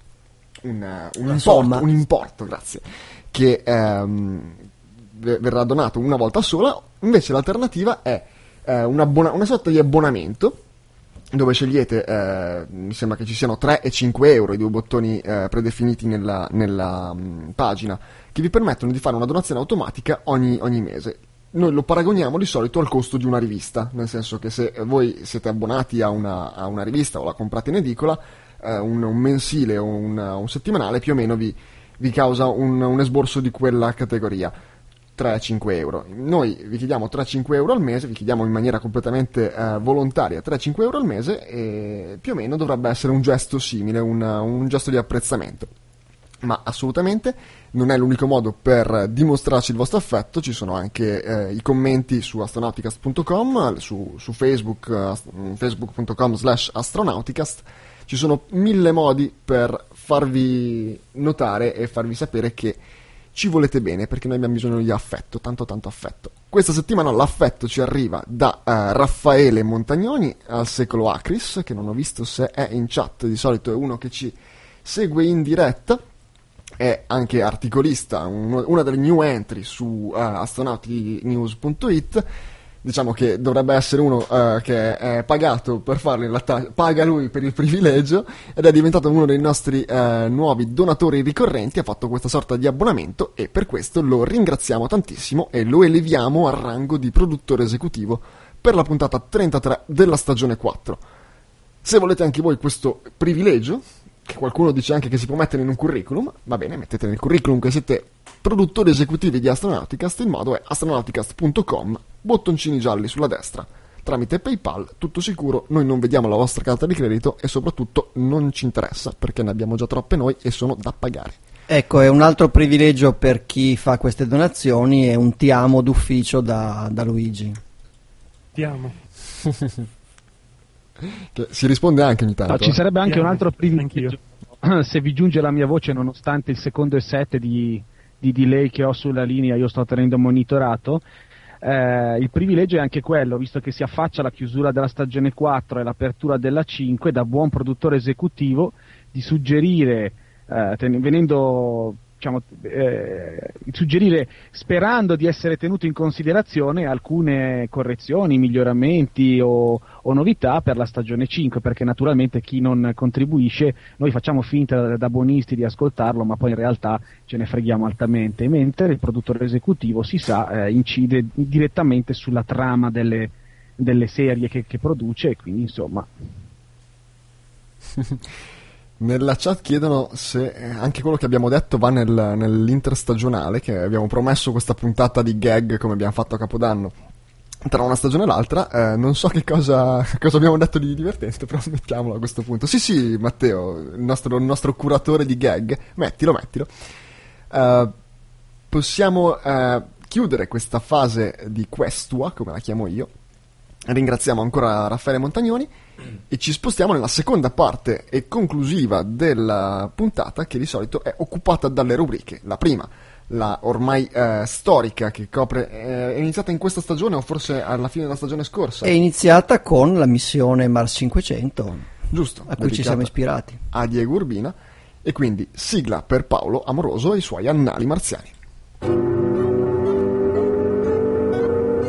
un, un importo, un importo, grazie, che ehm, verrà donato una volta sola. Invece l'alternativa è eh, un abbona- una sorta di abbonamento, dove scegliete, eh, mi sembra che ci siano tre e cinque euro, i due bottoni eh, predefiniti nella, nella mh, pagina, che vi permettono di fare una donazione automatica ogni, ogni mese. Noi lo paragoniamo di solito al costo di una rivista, nel senso che se voi siete abbonati a una, a una rivista o la comprate in edicola, eh, un, un mensile o un, un settimanale più o meno vi, vi causa un, un esborso di quella categoria. tre cinque euro. Noi vi chiediamo tre cinque euro al mese, vi chiediamo in maniera completamente eh, volontaria tre cinque euro al mese, e più o meno dovrebbe essere un gesto simile, un, un gesto di apprezzamento. Ma assolutamente non è l'unico modo per dimostrarci il vostro affetto. Ci sono anche eh, i commenti su astronauticast punto com, su, su Facebook, uh, facebook punto com slash astronauticast. Ci sono mille modi per farvi notare e farvi sapere che ci volete bene, perché noi abbiamo bisogno di affetto, tanto tanto affetto. Questa settimana l'affetto ci arriva da uh, Raffaele Montagnoni, al secolo Acris, che non ho visto se è in chat, di solito è uno che ci segue in diretta, è anche articolista, un, una delle new entry su uh, astronautinews punto it. Diciamo che dovrebbe essere uno uh, che è pagato per farlo, in realtà paga lui per il privilegio, ed è diventato uno dei nostri uh, nuovi donatori ricorrenti. Ha fatto questa sorta di abbonamento e per questo lo ringraziamo tantissimo e lo eleviamo al rango di produttore esecutivo per la puntata trentatré della stagione quattro. Se volete anche voi questo privilegio, che qualcuno dice anche che si può mettere in un curriculum, va bene, mettete nel curriculum che siete produttori esecutivi di Astronauticast. Il modo è astronauticast punto com, bottoncini gialli sulla destra, tramite PayPal, tutto sicuro. Noi non vediamo la vostra carta di credito e soprattutto non ci interessa, perché ne abbiamo già troppe noi e sono da pagare. Ecco, è un altro privilegio per chi fa queste donazioni, è un ti amo d'ufficio da, da Luigi. Ti amo. Che si risponde anche ogni tanto. No, ci sarebbe anche Ti un amo. altro privilegio se vi giunge la mia voce nonostante il secondo e sette di, di delay che ho sulla linea. Io sto tenendo monitorato. Eh, il privilegio è anche quello, visto che si affaccia la chiusura della stagione quattro e l'apertura della cinque, da buon produttore esecutivo, di suggerire, eh, ten- venendo, diciamo, eh, suggerire, sperando di essere tenuto in considerazione alcune correzioni, miglioramenti o, o novità per la stagione cinque, perché naturalmente chi non contribuisce, noi facciamo finta da buonisti di ascoltarlo, ma poi in realtà ce ne freghiamo altamente, mentre il produttore esecutivo, si sa, eh, incide direttamente sulla trama delle, delle serie che, che produce, e quindi insomma... Nella chat chiedono se anche quello che abbiamo detto va nel, nell'interstagionale, che abbiamo promesso questa puntata di gag come abbiamo fatto a Capodanno tra una stagione e l'altra. Eh, non so che cosa, cosa abbiamo detto di divertente, però mettiamolo a questo punto. Sì sì, Matteo, il nostro, il nostro curatore di gag, mettilo, mettilo. Uh, possiamo uh, chiudere questa fase di questua, come la chiamo io. Ringraziamo ancora Raffaele Montagnoni e ci spostiamo nella seconda parte e conclusiva della puntata, che di solito è occupata dalle rubriche. La prima, la ormai eh, storica, che copre, eh, è iniziata in questa stagione o forse alla fine della stagione scorsa? È iniziata con la missione Mars cinquecento, giusto, a cui ci siamo ispirati. A Diego Urbina, e quindi sigla per Paolo Amoroso e i suoi annali marziani.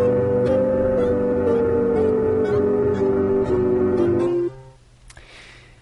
Uno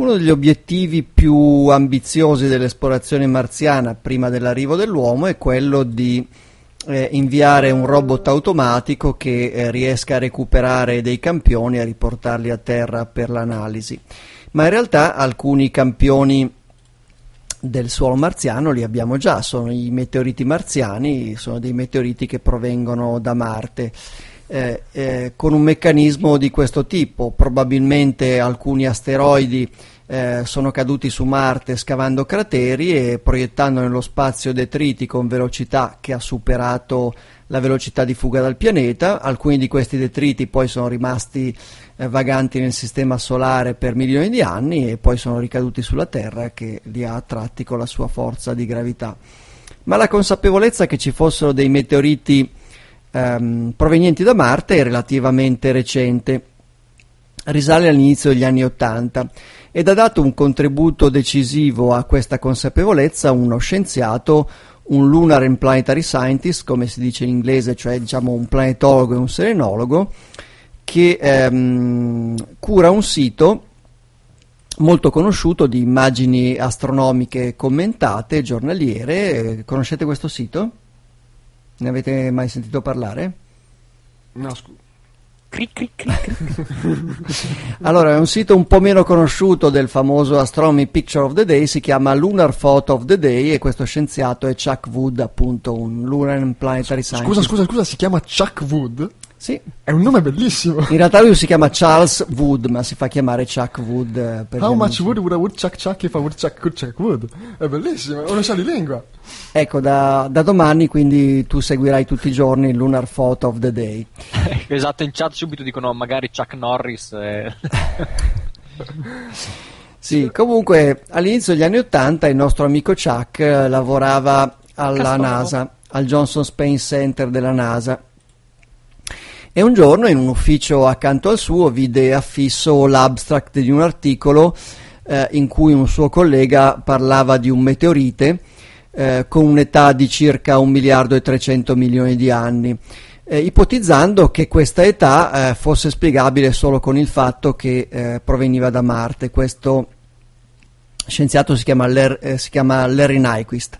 uno degli obiettivi più ambiziosi dell'esplorazione marziana prima dell'arrivo dell'uomo è quello di eh, inviare un robot automatico che eh, riesca a recuperare dei campioni e a riportarli a terra per l'analisi. Ma in realtà alcuni campioni del suolo marziano li abbiamo già, sono i meteoriti marziani, sono dei meteoriti che provengono da Marte. Eh, eh, con un meccanismo di questo tipo. Probabilmente alcuni asteroidi eh, sono caduti su Marte scavando crateri e proiettando nello spazio detriti con velocità che ha superato la velocità di fuga dal pianeta. Alcuni di questi detriti poi sono rimasti eh, vaganti nel sistema solare per milioni di anni e poi sono ricaduti sulla Terra, che li ha attratti con la sua forza di gravità. Ma la consapevolezza che ci fossero dei meteoriti Um, provenienti da Marte è relativamente recente, risale all'inizio degli anni Ottanta ed ha dato un contributo decisivo a questa consapevolezza uno scienziato, un Lunar and Planetary Scientist, come si dice in inglese, cioè diciamo un planetologo e un serenologo, che um, cura un sito molto conosciuto di immagini astronomiche commentate giornaliere. Conoscete questo sito? Ne avete mai sentito parlare? No, scusa. Cric, cric, cric. Allora, è un sito un po' meno conosciuto del famoso Astronomy Picture of the Day, si chiama Lunar Photo of the Day e questo scienziato è Chuck Wood, appunto, un Lunar and Planetary Scientist. Scusa, scusa, scusa, si chiama Chuck Wood? Sì. È un nome bellissimo. In realtà lui si chiama Charles Wood, ma si fa chiamare Chuck Wood. Eh, per How much amici. wood would I would Chuck Chuck if I would Chuck could Chuck Wood? È bellissimo, è una sa di lingua. Ecco, da, da domani quindi tu seguirai tutti i giorni il Lunar Photo of the Day. Esatto, in chat subito dicono magari Chuck Norris. Eh. Sì, comunque all'inizio degli anni Ottanta il nostro amico Chuck eh, lavorava alla Castoro. NASA, al Johnson Space Center della NASA. E un giorno in un ufficio accanto al suo vide affisso l'abstract di un articolo eh, in cui un suo collega parlava di un meteorite eh, con un'età di circa un miliardo e trecento milioni di anni, eh, ipotizzando che questa età eh, fosse spiegabile solo con il fatto che eh, proveniva da Marte. Questo scienziato si chiama, Ler- eh, si chiama Larry Nyquist.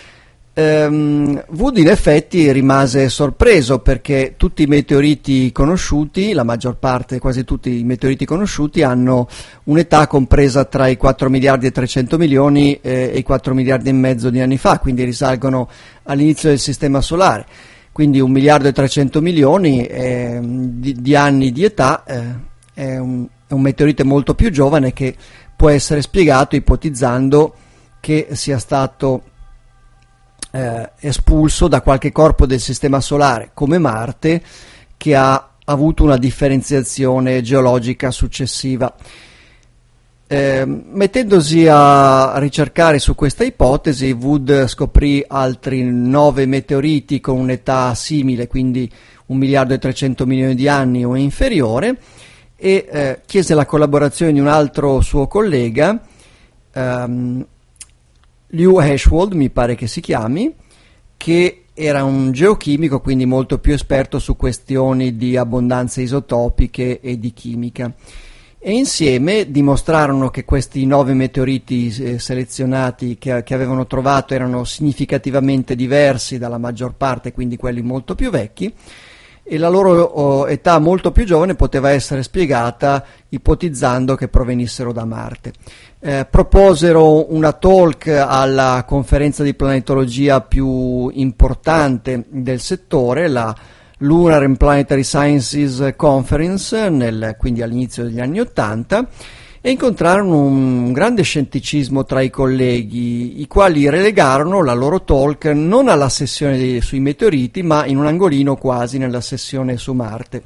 Um, Wood in effetti rimase sorpreso perché tutti i meteoriti conosciuti, la maggior parte, quasi tutti i meteoriti conosciuti hanno un'età compresa tra i quattro miliardi e trecento milioni eh, e i quattro miliardi e mezzo di anni fa, quindi risalgono all'inizio del sistema solare. Quindi un miliardo e trecento milioni eh, di, di anni di età eh, è, un, è un meteorite molto più giovane che può essere spiegato ipotizzando che sia stato Eh, espulso da qualche corpo del sistema solare come Marte, che ha avuto una differenziazione geologica successiva. Eh, mettendosi a ricercare su questa ipotesi, Wood scoprì altri nove meteoriti con un'età simile, quindi un miliardo e trecento milioni di anni o inferiore, e eh, chiese la collaborazione di un altro suo collega, ehm, Lew Ashwold, mi pare che si chiami, che era un geochimico, quindi molto più esperto su questioni di abbondanze isotopiche e di chimica. E insieme dimostrarono che questi nove meteoriti eh, selezionati che, che avevano trovato erano significativamente diversi dalla maggior parte, quindi quelli molto più vecchi, e la loro oh, età molto più giovane poteva essere spiegata ipotizzando che provenissero da Marte. Eh, proposero una talk alla conferenza di planetologia più importante del settore, la Lunar and Planetary Sciences Conference, nel, quindi all'inizio degli anni Ottanta, e incontrarono un grande scetticismo tra i colleghi, i quali relegarono la loro talk non alla sessione dei, sui meteoriti, ma in un angolino quasi nella sessione su Marte.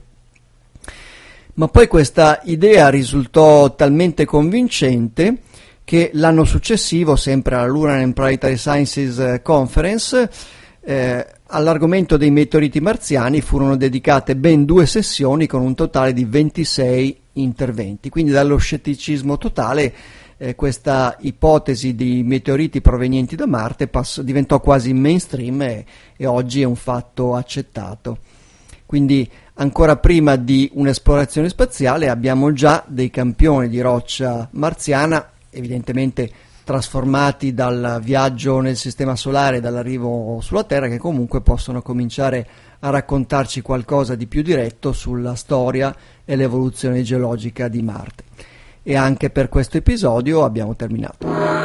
Ma poi questa idea risultò talmente convincente che l'anno successivo, sempre alla Lunar and Planetary Sciences Conference, eh, all'argomento dei meteoriti marziani furono dedicate ben due sessioni con un totale di ventisei interventi. Quindi dallo scetticismo totale eh, questa ipotesi di meteoriti provenienti da Marte pass- diventò quasi mainstream e, e oggi è un fatto accettato. Quindi ancora prima di un'esplorazione spaziale abbiamo già dei campioni di roccia marziana evidentemente trasformati dal viaggio nel sistema solare e dall'arrivo sulla Terra, che comunque possono cominciare a raccontarci qualcosa di più diretto sulla storia e l'evoluzione geologica di Marte. E anche per questo episodio abbiamo terminato.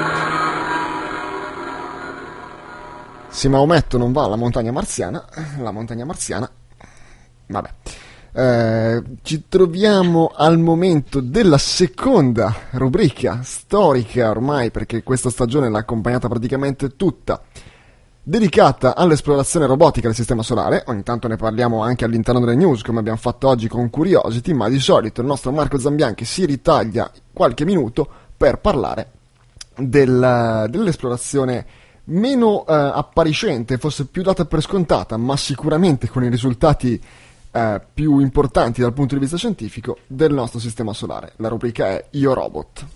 Se Maometto non va alla montagna marziana, la montagna marziana, vabbè. Eh, ci troviamo al momento della seconda rubrica storica ormai, perché questa stagione l'ha accompagnata praticamente tutta, dedicata all'esplorazione robotica del sistema solare. Ogni tanto ne parliamo anche all'interno delle news, come abbiamo fatto oggi con Curiosity, ma di solito il nostro Marco Zambianchi si ritaglia qualche minuto per parlare del, dell'esplorazione meno eh, appariscente, forse più data per scontata, ma sicuramente con i risultati eh, più importanti dal punto di vista scientifico del nostro sistema solare. La rubrica è Io Robot.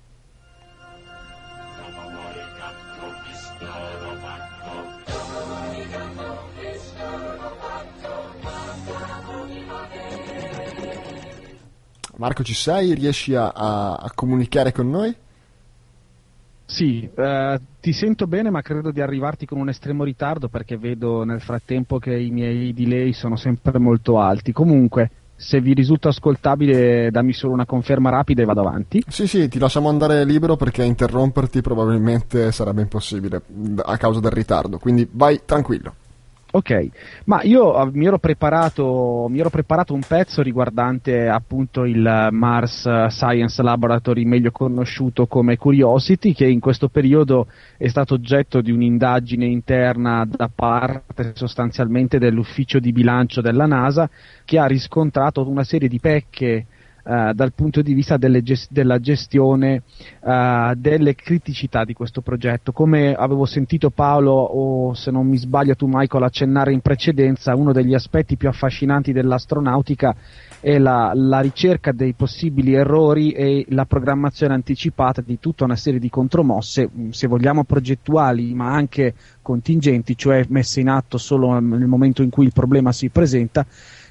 Marco, ci sei? Riesci a, a, a comunicare con noi? Sì, eh, ti sento bene, ma credo di arrivarti con un estremo ritardo, perché vedo nel frattempo che i miei delay sono sempre molto alti. Comunque, se vi risulta ascoltabile, dammi solo una conferma rapida e vado avanti. Sì, sì, ti lasciamo andare libero, perché interromperti probabilmente sarebbe impossibile a causa del ritardo, quindi vai tranquillo. Ok, ma io uh, mi ero preparato mi ero preparato un pezzo riguardante appunto il Mars Science Laboratory, meglio conosciuto come Curiosity, che in questo periodo è stato oggetto di un'indagine interna da parte sostanzialmente dell'ufficio di bilancio della NASA, che ha riscontrato una serie di pecche Uh, dal punto di vista delle gest- della gestione uh, delle criticità di questo progetto. Come avevo sentito Paolo, o se non mi sbaglio tu Michael, accennare in precedenza, uno degli aspetti più affascinanti dell'astronautica è la, la ricerca dei possibili errori e la programmazione anticipata di tutta una serie di contromosse, se vogliamo progettuali ma anche contingenti, cioè messe in atto solo nel momento in cui il problema si presenta,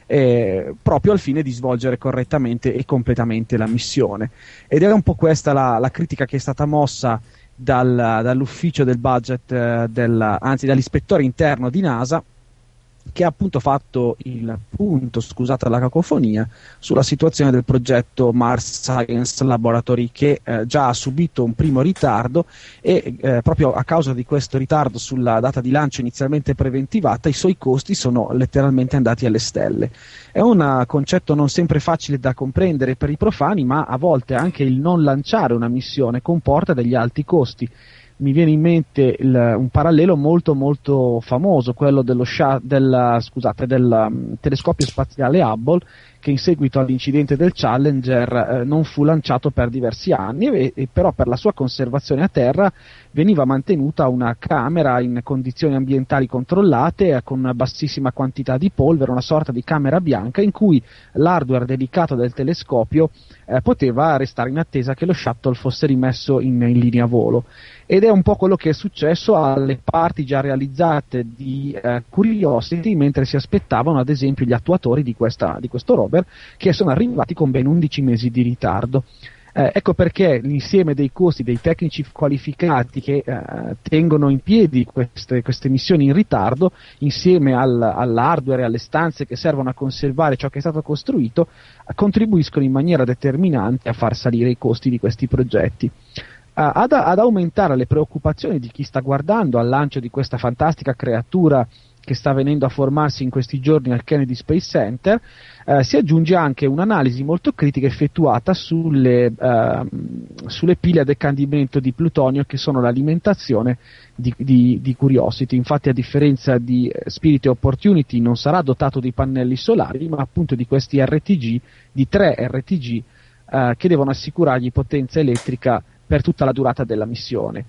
Eh, proprio al fine di svolgere correttamente e completamente la missione. Ed è un po' questa la, la critica che è stata mossa dal, dall'ufficio del budget, eh, del, anzi dall'ispettore interno di NASA, che ha appunto fatto il punto, scusate la cacofonia, sulla situazione del progetto Mars Science Laboratory, che eh, già ha subito un primo ritardo e eh, proprio a causa di questo ritardo sulla data di lancio inizialmente preventivata, i suoi costi sono letteralmente andati alle stelle. È un concetto non sempre facile da comprendere per i profani, ma a volte anche il non lanciare una missione comporta degli alti costi. Mi viene in mente il, un parallelo molto molto famoso, quello dello sha, del, scusate, del um, telescopio spaziale Hubble, che in seguito all'incidente del Challenger eh, non fu lanciato per diversi anni, e, e però per la sua conservazione a terra veniva mantenuta una camera in condizioni ambientali controllate, eh, con una bassissima quantità di polvere, una sorta di camera bianca in cui l'hardware dedicato del telescopio eh, poteva restare in attesa che lo shuttle fosse rimesso in, in linea volo. Ed è un po' quello che è successo alle parti già realizzate di eh, Curiosity, mentre si aspettavano ad esempio gli attuatori di, questa, di questo rover, che sono arrivati con ben undici mesi di ritardo. Eh, ecco perché l'insieme dei costi dei tecnici qualificati che eh, tengono in piedi queste, queste missioni in ritardo, insieme al, all'hardware e alle stanze che servono a conservare ciò che è stato costruito, contribuiscono in maniera determinante a far salire i costi di questi progetti. Ad, ad aumentare le preoccupazioni di chi sta guardando al lancio di questa fantastica creatura che sta venendo a formarsi in questi giorni al Kennedy Space Center, eh, si aggiunge anche un'analisi molto critica effettuata sulle, eh, sulle pile a decandimento di plutonio, che sono l'alimentazione di, di, di Curiosity. Infatti, a differenza di Spirit e Opportunity, non sarà dotato di pannelli solari, ma appunto di questi R T G, di tre R T G, eh, che devono assicurargli potenza elettrica per tutta la durata della missione.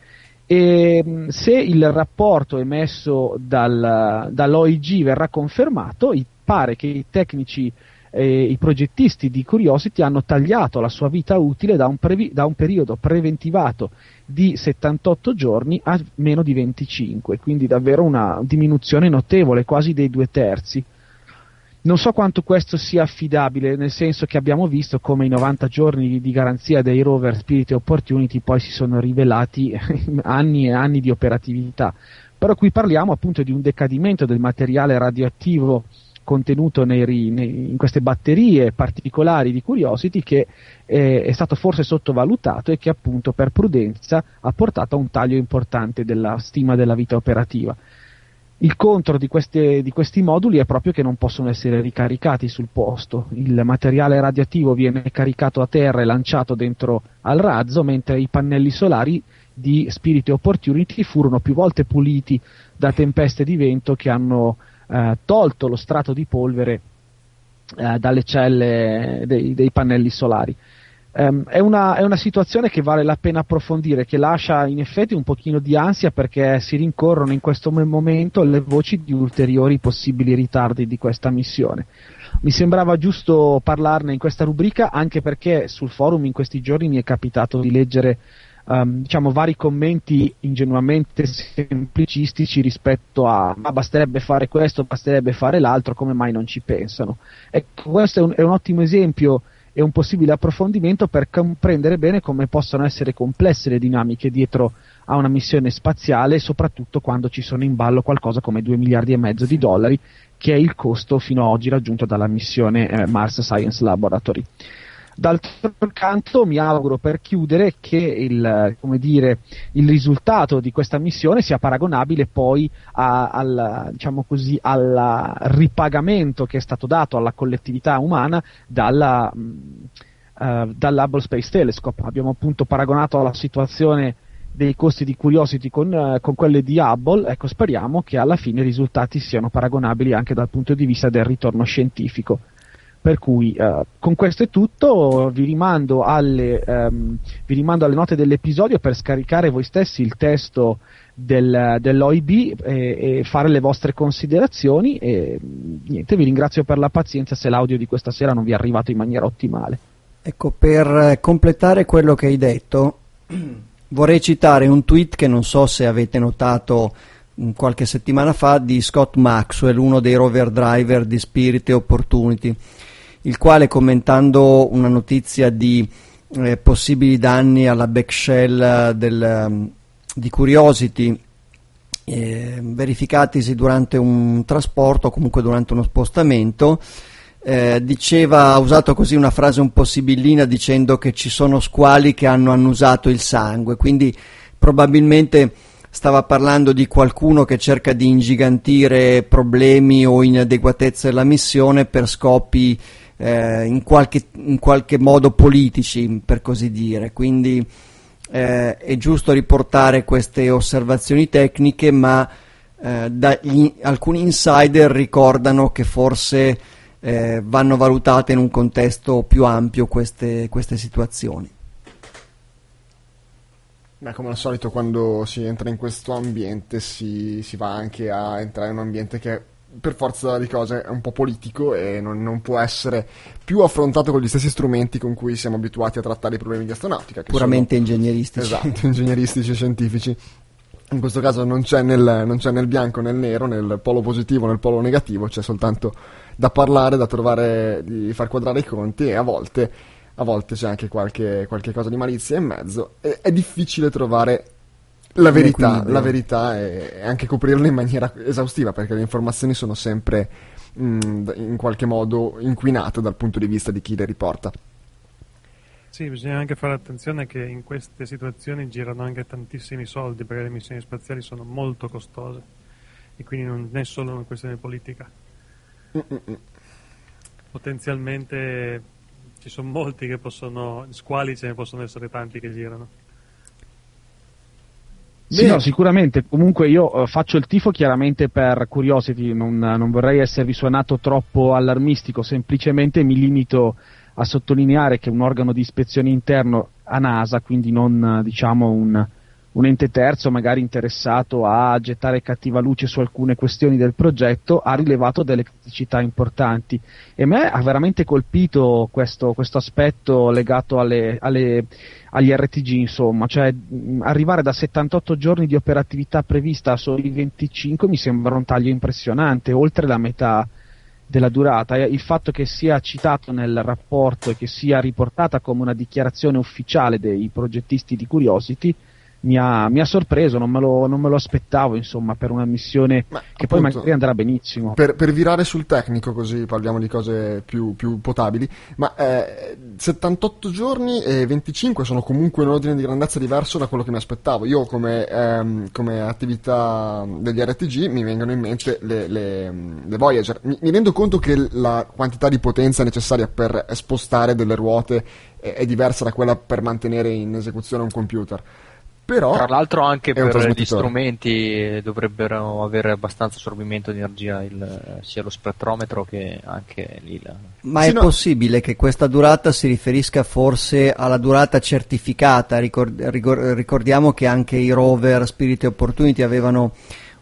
E se il rapporto emesso dal, dall'O I G verrà confermato, pare che i tecnici e i progettisti di Curiosity hanno tagliato la sua vita utile da un, previ, da un periodo preventivato di settantotto giorni a meno di venticinque, quindi davvero una diminuzione notevole, quasi dei due terzi. Non so quanto questo sia affidabile, nel senso che abbiamo visto come i novanta giorni di garanzia dei rover Spirit e Opportunity poi si sono rivelati anni e anni di operatività. Però qui parliamo appunto di un decadimento del materiale radioattivo contenuto nei, nei, in queste batterie particolari di Curiosity, che eh, è stato forse sottovalutato e che appunto per prudenza ha portato a un taglio importante della stima della vita operativa. Il contro di, queste, di questi moduli è proprio che non possono essere ricaricati sul posto. Il materiale radioattivo viene caricato a terra e lanciato dentro al razzo, mentre i pannelli solari di Spirit e Opportunity furono più volte puliti da tempeste di vento che hanno eh, tolto lo strato di polvere eh, dalle celle dei, dei pannelli solari. Um, è, una, è una situazione che vale la pena approfondire, che lascia in effetti un pochino di ansia, perché si rincorrono in questo momento le voci di ulteriori possibili ritardi di questa missione. Mi sembrava giusto parlarne in questa rubrica, anche perché sul forum in questi giorni mi è capitato di leggere um, diciamo vari commenti ingenuamente semplicistici rispetto a ma basterebbe fare questo, basterebbe fare l'altro, come mai non ci pensano. Ecco, questo è un, è un ottimo esempio e un possibile approfondimento per comprendere bene come possono essere complesse le dinamiche dietro a una missione spaziale, soprattutto quando ci sono in ballo qualcosa come due miliardi e mezzo di dollari, che è il costo fino ad oggi raggiunto dalla missione eh, Mars Science Laboratory. D'altro canto mi auguro, per chiudere, che il, come dire, il risultato di questa missione sia paragonabile poi a, al, diciamo così, al ripagamento che è stato dato alla collettività umana dalla, uh, dall'Hubble Space Telescope. Abbiamo appunto paragonato la situazione dei costi di Curiosity con, uh, con quelle di Hubble. Ecco, speriamo che alla fine i risultati siano paragonabili anche dal punto di vista del ritorno scientifico. Per cui uh, con questo è tutto, vi rimando, alle, um, vi rimando alle note dell'episodio per scaricare voi stessi il testo del, dell'O I B e, e fare le vostre considerazioni, e niente, vi ringrazio per la pazienza se l'audio di questa sera non vi è arrivato in maniera ottimale. Ecco, per completare quello che hai detto vorrei citare un tweet che non so se avete notato qualche settimana fa, di Scott Maxwell, uno dei rover driver di Spirit e Opportunity, il quale, commentando una notizia di eh, possibili danni alla backshell del, um, di Curiosity eh, verificatisi durante un trasporto o comunque durante uno spostamento, eh, diceva, ha usato così una frase un po' sibillina, dicendo che ci sono squali che hanno annusato il sangue, quindi probabilmente stava parlando di qualcuno che cerca di ingigantire problemi o inadeguatezze della missione per scopi eh, in, qualche, in qualche modo politici, per così dire. Quindi eh, è giusto riportare queste osservazioni tecniche, ma eh, da, gli, alcuni insider ricordano che forse eh, vanno valutate in un contesto più ampio queste, queste situazioni. Beh, come al solito quando si entra in questo ambiente si, si va anche a entrare in un ambiente che per forza di cose è un po' politico e non, non può essere più affrontato con gli stessi strumenti con cui siamo abituati a trattare i problemi di astronautica, che puramente sono, ingegneristici. Esatto, ingegneristici e scientifici. In questo caso non c'è nel, non c'è nel bianco, nel nero, nel polo positivo, nel polo negativo, c'è soltanto da parlare, da trovare, di far quadrare i conti, e a volte, a volte c'è anche qualche, qualche cosa di malizia in mezzo, e è difficile trovare la verità, la verità e, e anche coprirla in maniera esaustiva, perché le informazioni sono sempre mh, in qualche modo inquinate dal punto di vista di chi le riporta. Sì, bisogna anche fare attenzione che in queste situazioni girano anche tantissimi soldi, perché le missioni spaziali sono molto costose e quindi non è solo una questione politica. Mm-mm. Potenzialmente ci sono molti che possono, squali ce ne possono essere tanti che girano. Sì, no, sicuramente. Comunque io uh, faccio il tifo chiaramente per Curiosity, non, non vorrei esservi suonato troppo allarmistico, semplicemente mi limito a sottolineare che un organo di ispezione interno a NASA, quindi non diciamo un, un ente terzo magari interessato a gettare cattiva luce su alcune questioni del progetto, ha rilevato delle criticità importanti, e a me ha veramente colpito questo, questo aspetto legato alle, alle, agli R T G, insomma, cioè mh, arrivare da settantotto giorni di operatività prevista a soli venticinque mi sembra un taglio impressionante, oltre la metà della durata, il fatto che sia citato nel rapporto e che sia riportata come una dichiarazione ufficiale dei progettisti di Curiosity mi ha, mi ha sorpreso, non me, lo, non me lo aspettavo, insomma, per una missione Ma, che appunto, poi magari andrà benissimo. Per, per virare sul tecnico, così parliamo di cose più, più potabili, ma eh, settantotto giorni e venticinque sono comunque un ordine di grandezza diverso da quello che mi aspettavo. Io come, ehm, come attività degli R T G mi vengono in mente le, le, le Voyager. Mi, mi rendo conto che la quantità di potenza necessaria per spostare delle ruote è, è diversa da quella per mantenere in esecuzione un computer. Però tra l'altro anche per gli trasmettitore. strumenti dovrebbero avere abbastanza assorbimento di energia, il, sia lo spettrometro che anche lì la... Ma sì, è no. possibile che questa durata si riferisca forse alla durata certificata? Ricord- ricor- ricordiamo che anche i rover Spirit e Opportunity avevano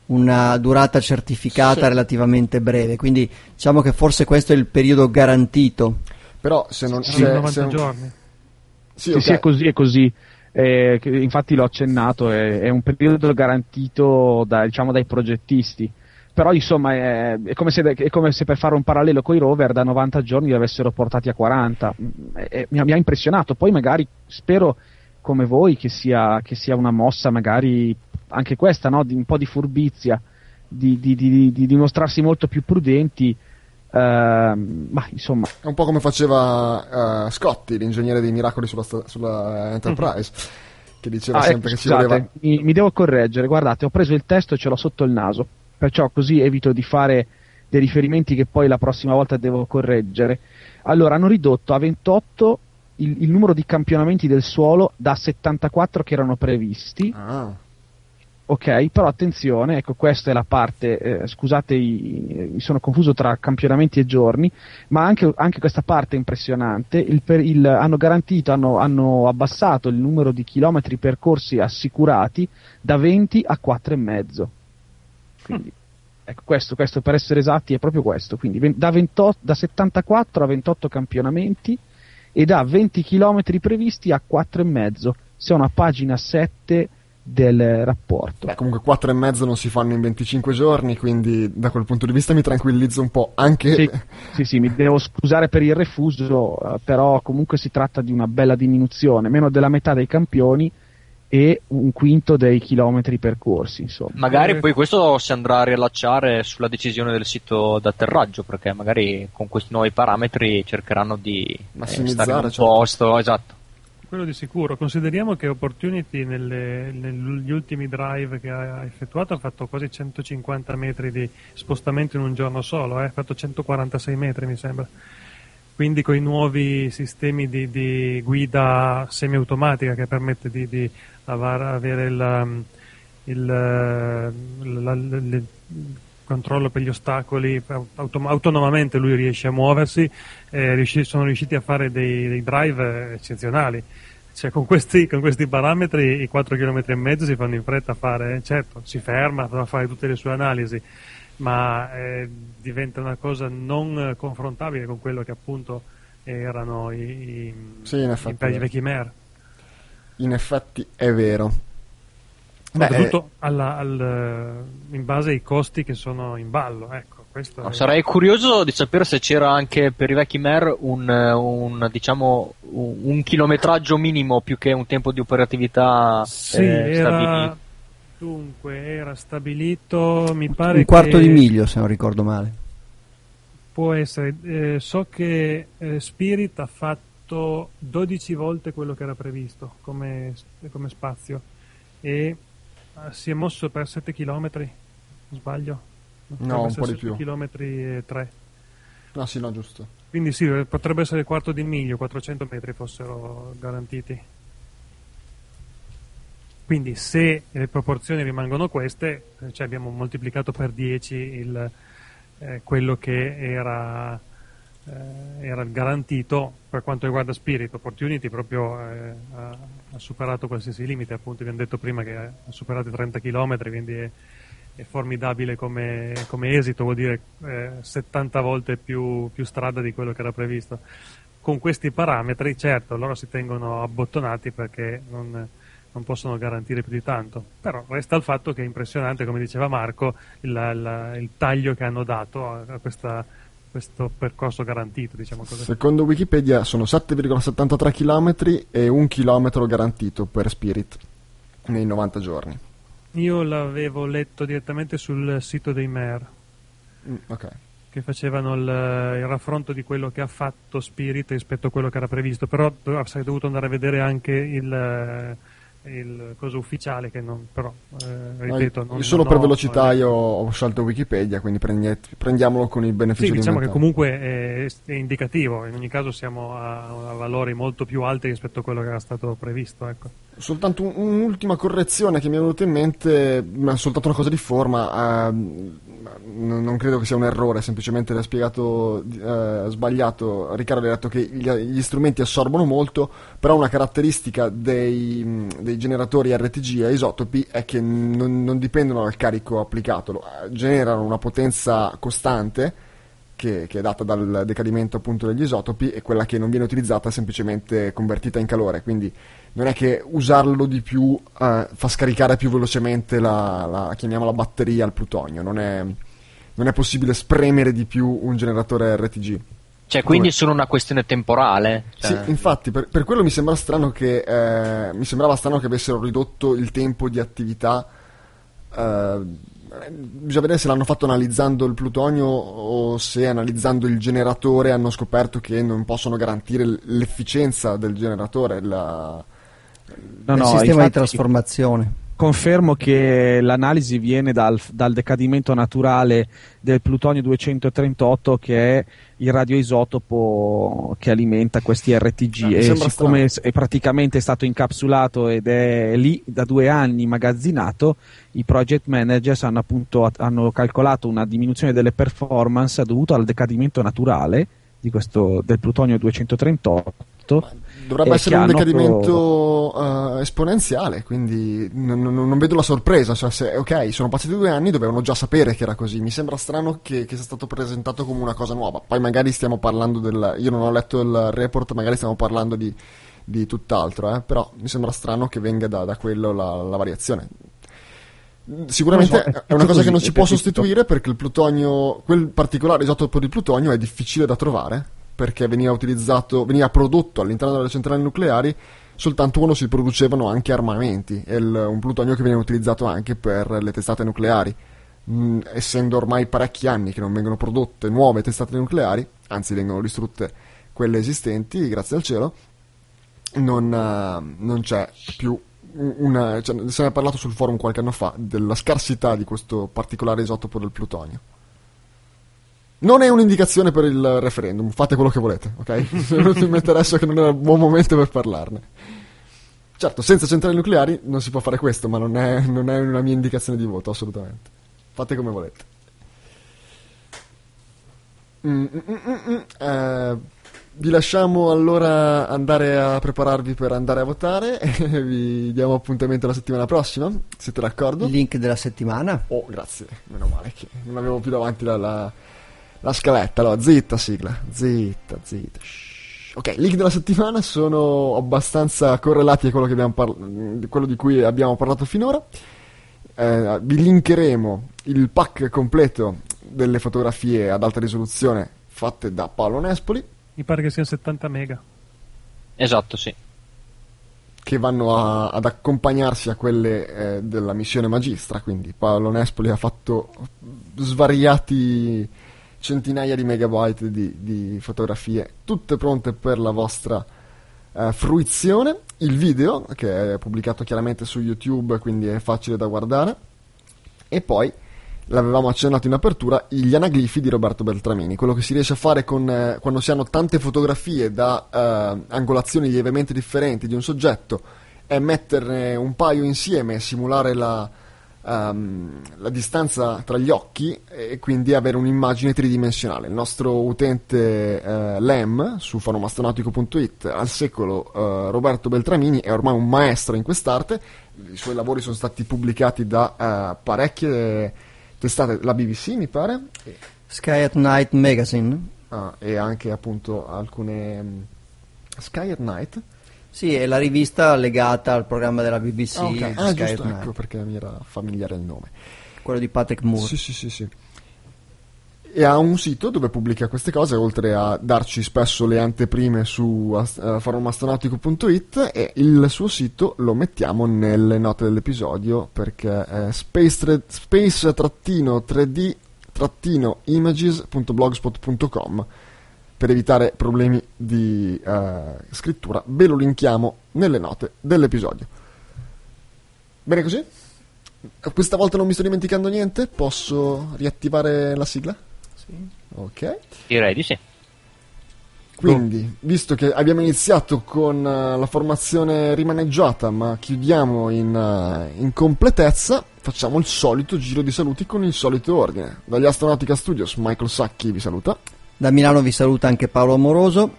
una durata certificata, sì, relativamente breve, quindi diciamo che forse questo è il periodo garantito. Però se non Sì, se, novanta se... giorni. Sì, okay. Sì, è così, è così. Eh, che infatti l'ho accennato, è, è un periodo garantito da, diciamo, dai progettisti, però insomma è, è, come se, è come se per fare un parallelo con i rover da novanta giorni li avessero portati a quaranta. È, mi, ha, mi ha impressionato. Poi magari spero come voi che sia, che sia una mossa magari anche questa, no? Di un po' di furbizia, di, di, di, di dimostrarsi molto più prudenti. Uh, ma insomma è un po' come faceva uh, Scotti, l'ingegnere dei miracoli sulla, sulla Enterprise, mm-hmm. che diceva ah, sempre ecco, che scusate, ci voleva mi, mi devo correggere, guardate, ho preso il testo e ce l'ho sotto il naso, perciò così evito di fare dei riferimenti che poi la prossima volta devo correggere. Allora, hanno ridotto a ventotto il, il numero di campionamenti del suolo da settantaquattro che erano previsti. ah. Ok, però attenzione, ecco, questa è la parte, eh, scusate, i, mi sono confuso tra campionamenti e giorni, ma anche, anche questa parte è impressionante. Il, per, il, hanno garantito, hanno, hanno abbassato il numero di chilometri percorsi assicurati da venti a quattro e mezzo. Quindi, ecco, questo, questo per essere esatti è proprio questo. Quindi da, ventotto, da settantaquattro a ventotto campionamenti e da venti chilometri previsti a quattro e mezzo. Siamo a pagina sette del rapporto. Beh, comunque quattro e mezzo non si fanno in venticinque giorni, quindi da quel punto di vista mi tranquillizzo un po', anche sì, sì, sì, mi devo scusare per il refuso, eh, però comunque si tratta di una bella diminuzione, meno della metà dei campioni e un quinto dei chilometri percorsi, insomma. Magari poi questo si andrà a riallacciare sulla decisione del sito d'atterraggio, perché magari con questi nuovi parametri cercheranno di massimizzare, eh, stare in un certo. posto, esatto. Quello di sicuro. Consideriamo che Opportunity nelle, negli ultimi drive che ha effettuato ha fatto quasi centocinquanta metri di spostamento in un giorno solo, eh? ha fatto centoquarantasei metri mi sembra. Quindi con i nuovi sistemi di, di guida semiautomatica che permette di, di avere il, il, la, la, il controllo per gli ostacoli, autom- autonomamente lui riesce a muoversi, eh, riusci- sono riusciti a fare dei, dei drive eccezionali. Cioè con questi, con questi parametri i quattro chilometri e mezzo si fanno in fretta a fare, certo, si ferma, va a fare tutte le sue analisi, ma eh, diventa una cosa non confrontabile con quello che appunto erano i, i, sì, in effetti, i vecchi Mer. In effetti è vero. Soprattutto alla, al, in base ai costi che sono in ballo, ecco. Questo no, è... Sarei curioso di sapere se c'era anche per i vecchi Mer un, un, diciamo, un, un chilometraggio minimo più che un tempo di operatività sì, eh, era... stabilito. Dunque, era stabilito, mi pare un quarto che... di miglio, se non ricordo male. Può essere. Eh, so che eh, Spirit ha fatto dodici volte quello che era previsto come, come spazio e uh, si è mosso per sette chilometri, sbaglio? No, un po' di più. chilometri e tre. No, sì, no, giusto. Quindi sì, potrebbe essere il quarto di miglio, quattrocento metri fossero garantiti. Quindi se le proporzioni rimangono queste, cioè abbiamo moltiplicato per dieci il, eh, quello che era, eh, era garantito per quanto riguarda Spirit. Opportunity proprio eh, ha, ha superato qualsiasi limite, appunto abbiamo detto prima che ha superato i trenta chilometri, quindi è, è formidabile come, come esito, vuol dire eh, settanta volte più, più strada di quello che era previsto. Con questi parametri, certo, loro si tengono abbottonati perché non... non possono garantire più di tanto, però resta il fatto che è impressionante, come diceva Marco, il, il, il taglio che hanno dato a, a questa questo percorso garantito, diciamo così. Secondo Wikipedia sono sette virgola settantatré chilometri e un chilometro garantito per Spirit nei novanta giorni. Io l'avevo letto direttamente sul sito dei M E R, Mm, ok. che facevano il, il raffronto di quello che ha fatto Spirit rispetto a quello che era previsto, però do- sarei dovuto andare a vedere anche il, il coso ufficiale, che non, però eh, ripeto, No, non, solo non per ho- velocità io ho scelto Wikipedia, quindi prendi- prendiamolo con il beneficio Sì, di diciamo che inventario. comunque è, è indicativo, in ogni caso siamo a, a valori molto più alti rispetto a quello che era stato previsto, ecco. Soltanto un- un'ultima correzione che mi è venuta in mente, ma soltanto una cosa di forma, ehm, n- non credo che sia un errore, semplicemente l'ha spiegato eh, sbagliato. Riccardo ha detto che gli, gli strumenti assorbono molto, però una caratteristica dei, mh, dei generatori R T G a isotopi è che non, non dipendono dal carico applicato, lo- eh, generano una potenza costante che, che è data dal decadimento appunto degli isotopi, e quella che non viene utilizzata è semplicemente convertita in calore, quindi non è che usarlo di più eh, fa scaricare più velocemente la, la chiamiamola batteria al plutonio, non è, non è possibile spremere di più un generatore R T G. Cioè, quindi Come- è solo una questione temporale? Cioè, Sì, infatti, per, per quello mi sembra strano che eh, mi sembrava strano che avessero ridotto il tempo di attività. eh, Bisogna vedere se l'hanno fatto analizzando il plutonio o se analizzando il generatore hanno scoperto che non possono garantire l- l'efficienza del generatore, la... No, il no, sistema di infatti trasformazione. confermo che l'analisi viene dal, dal decadimento naturale del plutonio duecentotrentotto, che è il radioisotopo che alimenta questi R T G, Ah, mi e sembra siccome è praticamente stato incapsulato ed è lì da due anni magazzinato, i project managers hanno appunto hanno calcolato una diminuzione delle performance dovuta al decadimento naturale di questo, del plutonio duecentotrentotto. Dovrebbe eh, essere che un hanno decadimento eh, esponenziale, quindi non, non- non vedo la sorpresa. Cioè, se, ok, sono passati due anni, dovevano già sapere che era così. Mi sembra strano che, che sia stato presentato come una cosa nuova. Poi magari stiamo parlando del... Io non ho letto il report, magari stiamo parlando di, di tutt'altro, eh, però mi sembra strano che venga da, da quello la, la variazione. Sicuramente Non so, è è una cosa così, che non si è può tutto. sostituire, perché il plutonio, quel particolare isotopo di plutonio è difficile da trovare, perché veniva utilizzato, veniva prodotto all'interno delle centrali nucleari soltanto quando si producevano anche armamenti, è il- un plutonio che viene utilizzato anche per le testate nucleari. Mm, essendo ormai parecchi anni che non vengono prodotte nuove testate nucleari, anzi vengono distrutte quelle esistenti, grazie al cielo, non, eh, non c'è più una, cioè, se ne è parlato sul forum qualche anno fa della scarsità di questo particolare isotopo del plutonio. Non è un'indicazione per il referendum, fate quello che volete, ok? Non mi interessa, che non è un buon momento per parlarne. Certo, senza centrali nucleari non si può fare questo, ma non è, non è una mia indicazione di voto, assolutamente. Fate come volete. Mm, mm, mm, mm, mm. Eh, vi lasciamo allora andare a prepararvi per andare a votare e vi diamo appuntamento la settimana prossima. Siete d'accordo? Il link della settimana. Oh, grazie, meno male che non avevo più davanti la, la, la scaletta. Allora, zitta sigla, zitta, zitta. Shhh. Ok, link della settimana sono abbastanza correlati a quello, che abbiamo parla- quello di cui abbiamo parlato finora. Eh, vi linkeremo il pack completo delle fotografie ad alta risoluzione fatte da Paolo Nespoli, Mi pare che siano settanta mega. esatto, sì. che vanno a- ad accompagnarsi a quelle eh, della missione Magistra. Quindi Paolo Nespoli ha fatto svariati centinaia di megabyte di, di fotografie, tutte pronte per la vostra eh, fruizione. Il video, che è pubblicato chiaramente su YouTube, quindi è facile da guardare. E poi, l'avevamo accennato in apertura, gli anaglifi di Roberto Beltramini, quello che si riesce a fare con, eh, quando si hanno tante fotografie da eh, angolazioni lievemente differenti di un soggetto, è metterne un paio insieme e simulare la, ehm, la distanza tra gli occhi, e quindi avere un'immagine tridimensionale. Il nostro utente eh, Lem su forumastronautico punto it, al secolo eh, Roberto Beltramini, è ormai un maestro in quest'arte. I suoi lavori sono stati pubblicati da eh, parecchie testate, la B B C mi pare, e, Sky at Night Magazine. ah, e anche appunto alcune mm, Sky at Night. Sì, è la rivista legata al programma della B B C, Ah, ok. Ah, Sky giusto, at Night, ecco perché mi era familiare il nome. quello di Patrick Moore. Sì, sì, sì, sì. e ha un sito dove pubblica queste cose, oltre a darci spesso le anteprime su uh, forumastronautico punto it, e il suo sito lo mettiamo nelle note dell'episodio, perché è space tre d images punto blogspot punto com. Per evitare problemi di uh, scrittura ve lo linkiamo nelle note dell'episodio. Bene così? Questa volta non mi sto dimenticando niente? Posso riattivare la sigla? Sì. Ok. Direi di sì. Quindi, visto che abbiamo iniziato con uh, la formazione rimaneggiata, ma chiudiamo in, uh, in completezza, facciamo il solito giro di saluti con il solito ordine. Dagli Astronautica Studios, Michael Sacchi vi saluta. Da Milano vi saluta anche Paolo Amoroso.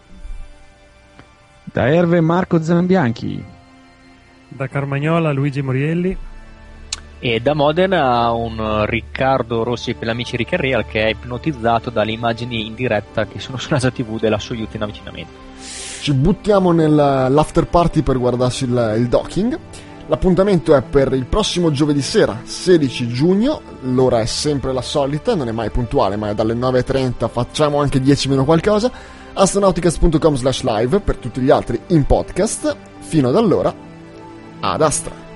Da Erve Marco Zambianchi. Da Carmagnola Luigi Morielli. E da Modena un Riccardo Rossi per l'amici Riccarreal, che è ipnotizzato dalle immagini in diretta che sono su NASA tivù della Soyuz in avvicinamento. Ci buttiamo nell'after party per guardarsi il, il docking. L'appuntamento è per il prossimo giovedì sera, sedici giugno, l'ora è sempre la solita, non è mai puntuale, ma è dalle nove e trenta, facciamo anche dieci meno qualcosa, astronauticast punto com slash live per tutti gli altri in podcast. Fino ad allora, ad Astra!